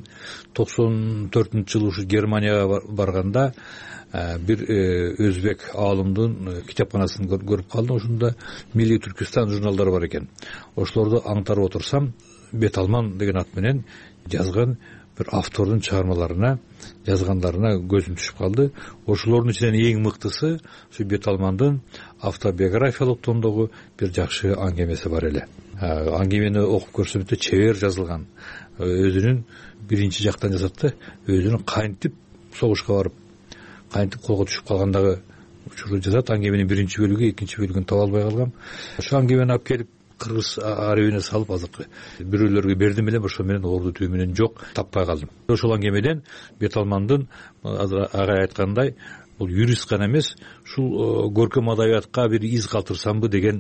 94-жылы ушу Германияга барганда бир өзбек аалымдын китепканасын көрүп калдым. Ошондо Милли Түркистан журналдары бар экен. Ошолорду аңтарып отурсам, Беталман деген ат менен жазган бир автордун чыгармаларына, жазгандарына көзүм түшүп калды. Ошолордун ичинен эң мыктысы ушу Беталмандын автобиографиялык томдогу бир жакшы аңгемеси бар эле. Аңгемени окуп көрсөм өтө чебер жазылган. Өзүнүн биринчи жактан жазат да, өзүнүн кантип согушка барып, кантип колго түшүп калгандагы учурду жазат. Аңгеменин биринчи бөлүгү, экинчи бөлүгүн таба албай калгам. Ошо аңгемени алып келип кыргыз арабине салып азыркы бирөөлөргө бердим эле, ошо менен орду түү менен жок, таппай калдым. Ошол аңгемеден Беталмандын агай айткандай, бул юрист гана эмес, ушул көркөм адабиятка бир из калтырсамбы деген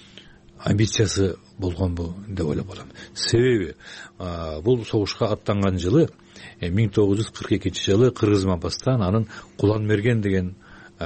амбициясы болгонбу деп ойлоп калам. Себеби бул согушка аттанган жылы 1942-жылы Кыргыз Мапастан анын Кулан Мерген деген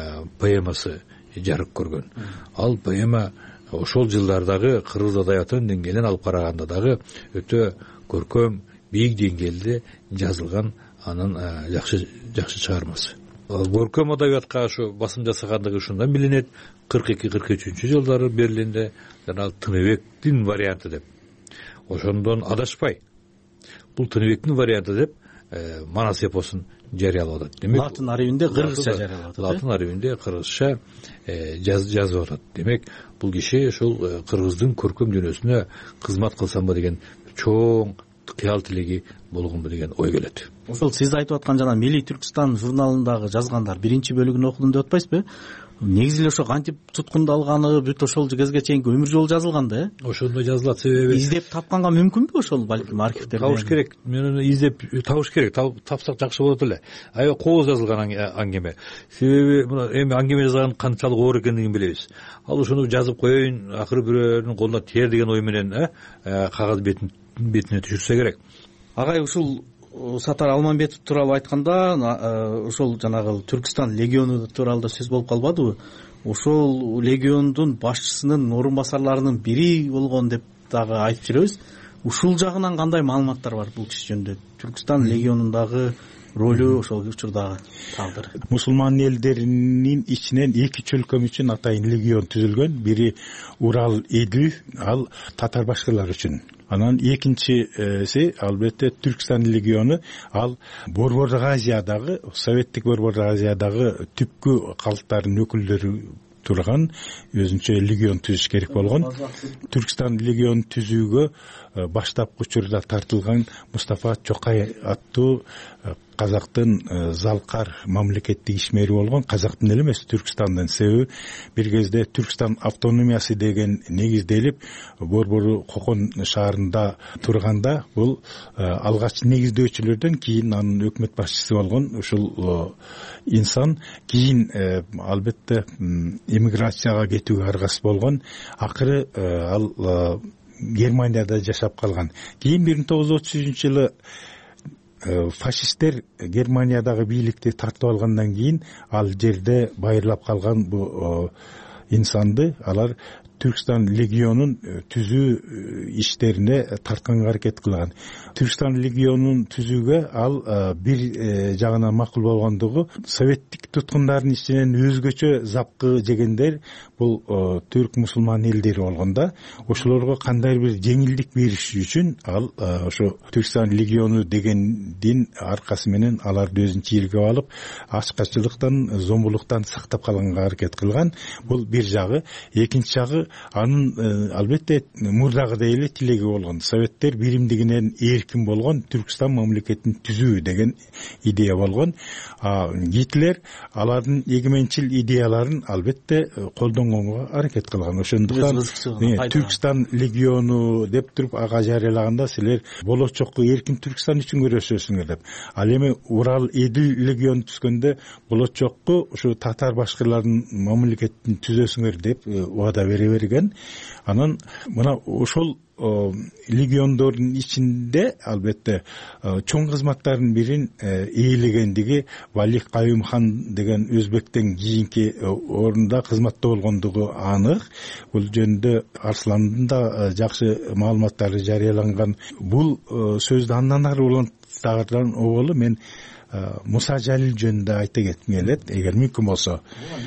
поэмасы жарык көргөн. Ал поэма ошол жылдардагы кыргыз адабиятынын деңгээлин алып караганда дагы өтө көркөм, бийик деңгээлде жазылган анын жакшы чыгармасы. Көркөм адабиятка ошо басым жасагандыгы ушундан билинет. 42-43-жылдары Берлинде жана Тыныбектин варианты деп. Ошондон адашпай бул Тыныбектин варианты деп Манас эпосун жарыялап атат. Демек, латын арабинде кыргызча жарыялап атат. Латын арабинде кыргызча жазып атат. Демек, бул киши ошол кыргыздын көркөм дүйнөсүнө кызмат кылсамбы деген чоң кыял тилеги болгонбу деген ой келет. Ошол сиз айтып аткан жана Милли Түркистан журналындагы жазгандар биринчи бөлүгүн окудум деп атпайсызбы? Негизи эле ошо кантип туткундалганы бүт ошол кезге чейинки өмүр жолу жазылган да, Ошондой жазылат. Себеби издеп тапканга мүмкүнбү ошол, балким архивтерде? Табыш керек. Мен издеп табыш керек. Тапсак жакшы болот эле. Аябай кооз жазылган аңгеме. Себеби эми аңгеме жазган канчалык оор экендигин билебиз. Ал ошону жазып коеюн, акыры бирөөнүн колуна тиер деген ой менен кагаз бетине түшүрсө керек. Агай, ушул Сатар Алмамбетов тууралуу айтканда, ошол жанагы Түркистан легиону тууралуу да сөз болуп калбадыбы? Ошол легиондун башчысынын орун басарларынын бири болгон деп дагы айтып жүрөбүз. Ушул жагынан кандай маалыматтар бар бул киши жөнүндө? Түркистан легионундагы ролу, ошол учурдагы тагдыры. Мусулман элдеринин ичинен эки чөлкөм үчүн атайын легион түзүлгөн. Бири Урал, Эдил, ал татар башкалар үчүн. Анан экинчиси албетте Түркистан легиону, ал Борбордук Азиядагы, советтик Борбордук Азиядагы түпкү калктардын өкүлдөрү турган өзүнчө легион түзүш керек болгон. Түркистан легион түзүүгө баштапкы учурда тартылган Мустафа Чокай аттуу казактын залкар мамлекеттик ишмери болгон, казактын эле эмес, Түркистандын. Себеби бир кезде Түркистан автономиясы деген негизделип Борбору Кокон шаарында турганда, бул алгач негиздөөчүлөрдөн кийин анын өкмөт башчысы болгон ушул инсан кийин албетте эмиграцияга кетүүгө аргасыз болгон. Акыры ал Германияда жашап калган. Кийин 1933-жылы фашисттер Германиядагы бийликти тартып алгандан кийин ал жерде байырлап калган бу инсанды алар Түркстан легионун түзүү иштерине тартканга аракет кылган. Түркстан легионун түзүүгө ал бир жагынан макул болгондугу советтик туткундардын ичинен өзгөчө запкы жегендер бул түрк мусулман элдери болгондо ошолорго кандай бир жеңилдик бериш үчүн ал ошо Түркстан легиону дегендин аркасы менен аларды өзүнүн чийлиге алып ачкачылыктан, зомбулуктан сактап калганга аракет кылган. Бул бир жагы. Экинчи жагы анын албетте мурдагыдай эле тилеги болгон. Советтер биримдигинен эркин болгон Түркстан мамлекетин түзүү деген идея болгон. Гитлер алардын эгеменчил идеяларын албетте колдонгонго аракет кылган. Ошондуктан Түркстан легиону деп туруп ага жарыялаганда силер болочокко эркин Түркстан үчүн күрөшөсүңөр деп. Ал эми Урал Эдил легион түзгөндө болочокко ушу татар башкырлардын мамлекетин түзөсүңөр деп убада бере берген. Анан мына ошол легиондордун ичинде албетте чоң кызматтардын бирин ээлегендиги Валих Каюм хан деген өзбектен кийинки орунда кызматта болгондугу анык. Бул жөнүндө Арсландын да жакшы маалыматтары жарыяланган. Бул сөздү андан ары улантаган оболу мен Муса Жалил жөнүндө айта кетким келет, эгер мүмкүн болсо.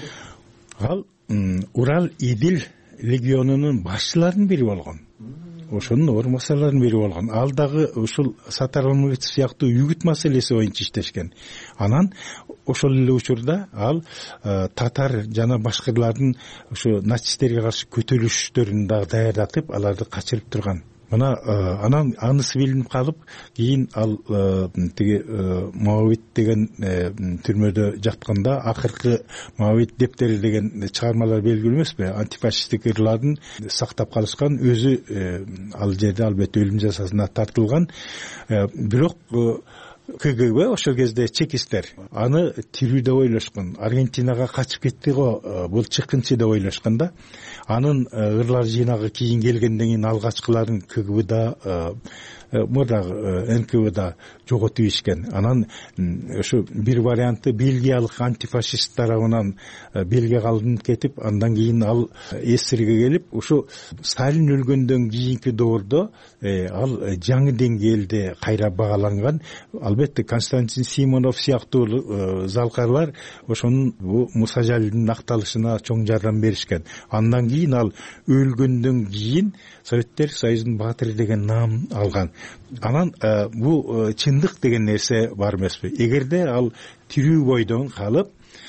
Ал Урал Идил легионунун башчыларынын бири болгон. Ошонун орун басарларынын бири болгон. Ал дагы ушул Сатар Алмамбетов сыяктуу үгүт маселеси боюнча иштешкен. Анан ошол эле учурда ал татар жана башкырлардын ушу нацисттерге каршы көтөрүлүштөрүн дагы даярдатып, аларды качырып турган. Мына анан анысы билинип калып, кийин ал тиги Мавит деген түрмөдө жатканда акыркы Мавит дептери деген чыгармалар белгилүү эмеспи? Антифашисттик ырлардын сактап калышкан, өзү ал жерде албетте өлүм жазасына тартылган. Бирок КГБ ошол кезде чекисттер аны тирүү деп ойлошкон. Аргентинага качып кетти го, бул чыккынчы деп ойлошкон да. Анын ырлар жыйнагы кийин келгенден кийин алгачкыларын КГБда мурдагы НКВда жоготуп ишкен. Анан ошо бир варианты бельгиялык антифашист тарабынан Бельгияга алынып кетип, андан кийин ал СССРге келип, ошо Сталин өлгөндөн кийинки доордо ал жаңы деңгээлде кайра багаланган. Албетте Константин Симонов сыяктуу залкарлар ошонун Муса Жалилдин акталышына чоң жардам беришкен. Андан кийин ал өлгөндөн кийин Советтер Союзунун баатыры деген наам алган. Анан бул чындык деген нерсе бар эмеспи? Эгерде ал тирүү бойдон калып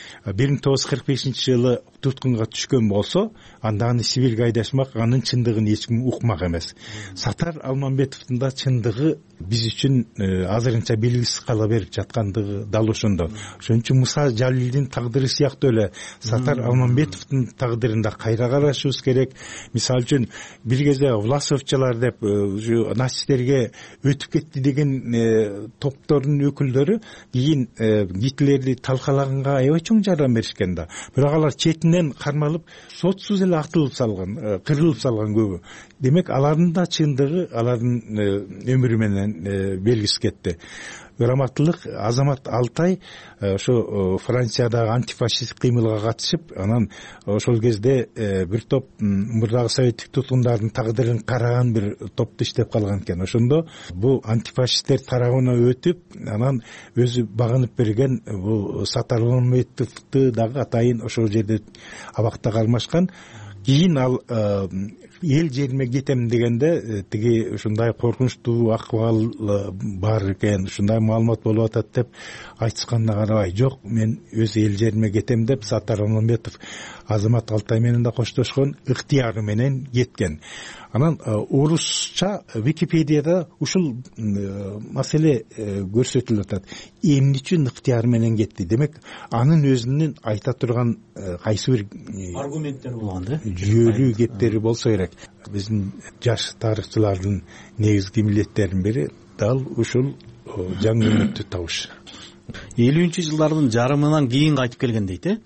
1945-жылы туткунга түшкөн болсо, анда аны Сибирге айдашмак, анын чындыгын эч ким укмак эмес. Сатар Алмамбетовдун да чындыгы биз үчүн азырынча белгисиз кала берип жаткандыгы дал ошондо. Ошон үчүн Муса Жалилдин тагдыры сыяктуу эле Сатар Алмамбетовдун тагдырында кайра карашыбыз керек. Мисалы үчүн бир кезде Власовчалар деп нацисттерге өтүп кетти деген топтордун өкүлдөрү кийин Гитлерди талкалаганга аябай чоң жардам беришкен да. Бирок алар четинен кармалып, сотсуз эле атылып салган, кырылып салган көбү. Демек, алардын да чындыгы алардын өмүрү менен белгисиз кетти. Ыраматтылык Азамат Алтай ошо Франциядагы антифашисттик кыймылга катышып, анан ошол кезде бир топ мурдагы советтик туткундардын тагдырын караган бир топто иштеп калган экен. Ошондо бул антифашисттер тарабына өтүп, анан өзү багынып берген бул Сатар Алмамбетовду дагы атайын ошол жерде абакта кармашкан. Кийин ал эл жериме кетем дегенде тиги ушундай коркунучтуу акыбал бар экен, ушундай маалымат болуп атат деп айтышканына карабай, жок, мен өз эл жериме кетем деп Сатар Алмамбетов Азамат Алтай менен да коштошкон, ыктыяры менен кеткен. Анан орусча Википедияда ушул маселе көрсөтүлүп атат. Эмне үчүн ыктыяры менен кетти? Демек, анын өзүнүн айта турган кайсы бир аргументтер болгон да. Жүйөлүү кептери болсо керек. Биздин жаш тарыхчылардын негизги милдеттеринин бири дал ушул жаңы үмүттү табыш. 50-жылдардын жарымынан кийин кайтып келген дейт,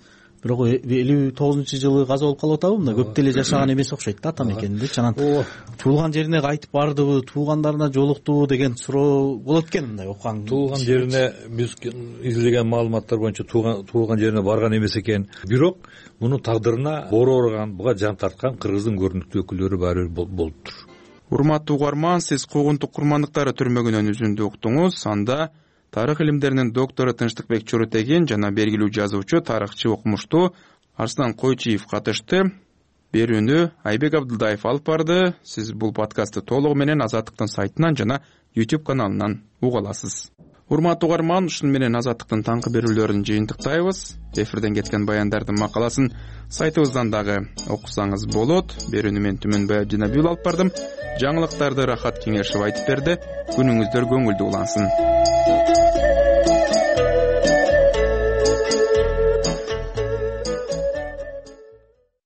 бирок 59-жылы каза болуп калып атабы, мына көп деле жашаган эмес окшойт да ата мекенинде. Анан туулган жерине кайтып бардыбы, туугандарына жолуктубу деген суроо болот экен мындай окуган. Туулган жерине биз изилеген маалыматтар боюнча туулган жерине барган эмес экен. Бирок мунун тагдырына оор ооруган, буга жан тарткан кыргыздын көрүнүктүү өкүлдөрү баары бир болуптур. Урматтуу угарман, сиз Куугунтук курмандыктары түрмөгүнөн үзүндү уктуңуз. Анда тарых илимдеринин доктору Тынчтыкбек Чорутегин жана белгилүү жазуучу, тарыхчы, окумуштуу Арслан Койчиев катышты. Берүүнү Айбек Абдылдаев алып барды. Сиз бул подкастты толугу менен Азаттыктын сайтынан жана YouTube каналынан уга аласыз. Урматтуу угарман, ушуну менен Азаттыктын таңкы берүүлөрүн жыйынтыктайбыз. Эфирден кеткен баяндардын макаласын сайтыбыздан дагы окусаңыз болот. Берүүнү мен Түмөнбай Абдинабиев алып бардым. Жаңылыктарды Рахат Кеңешев айтып берди. Күнүңүздөр көңүлдүү улансын.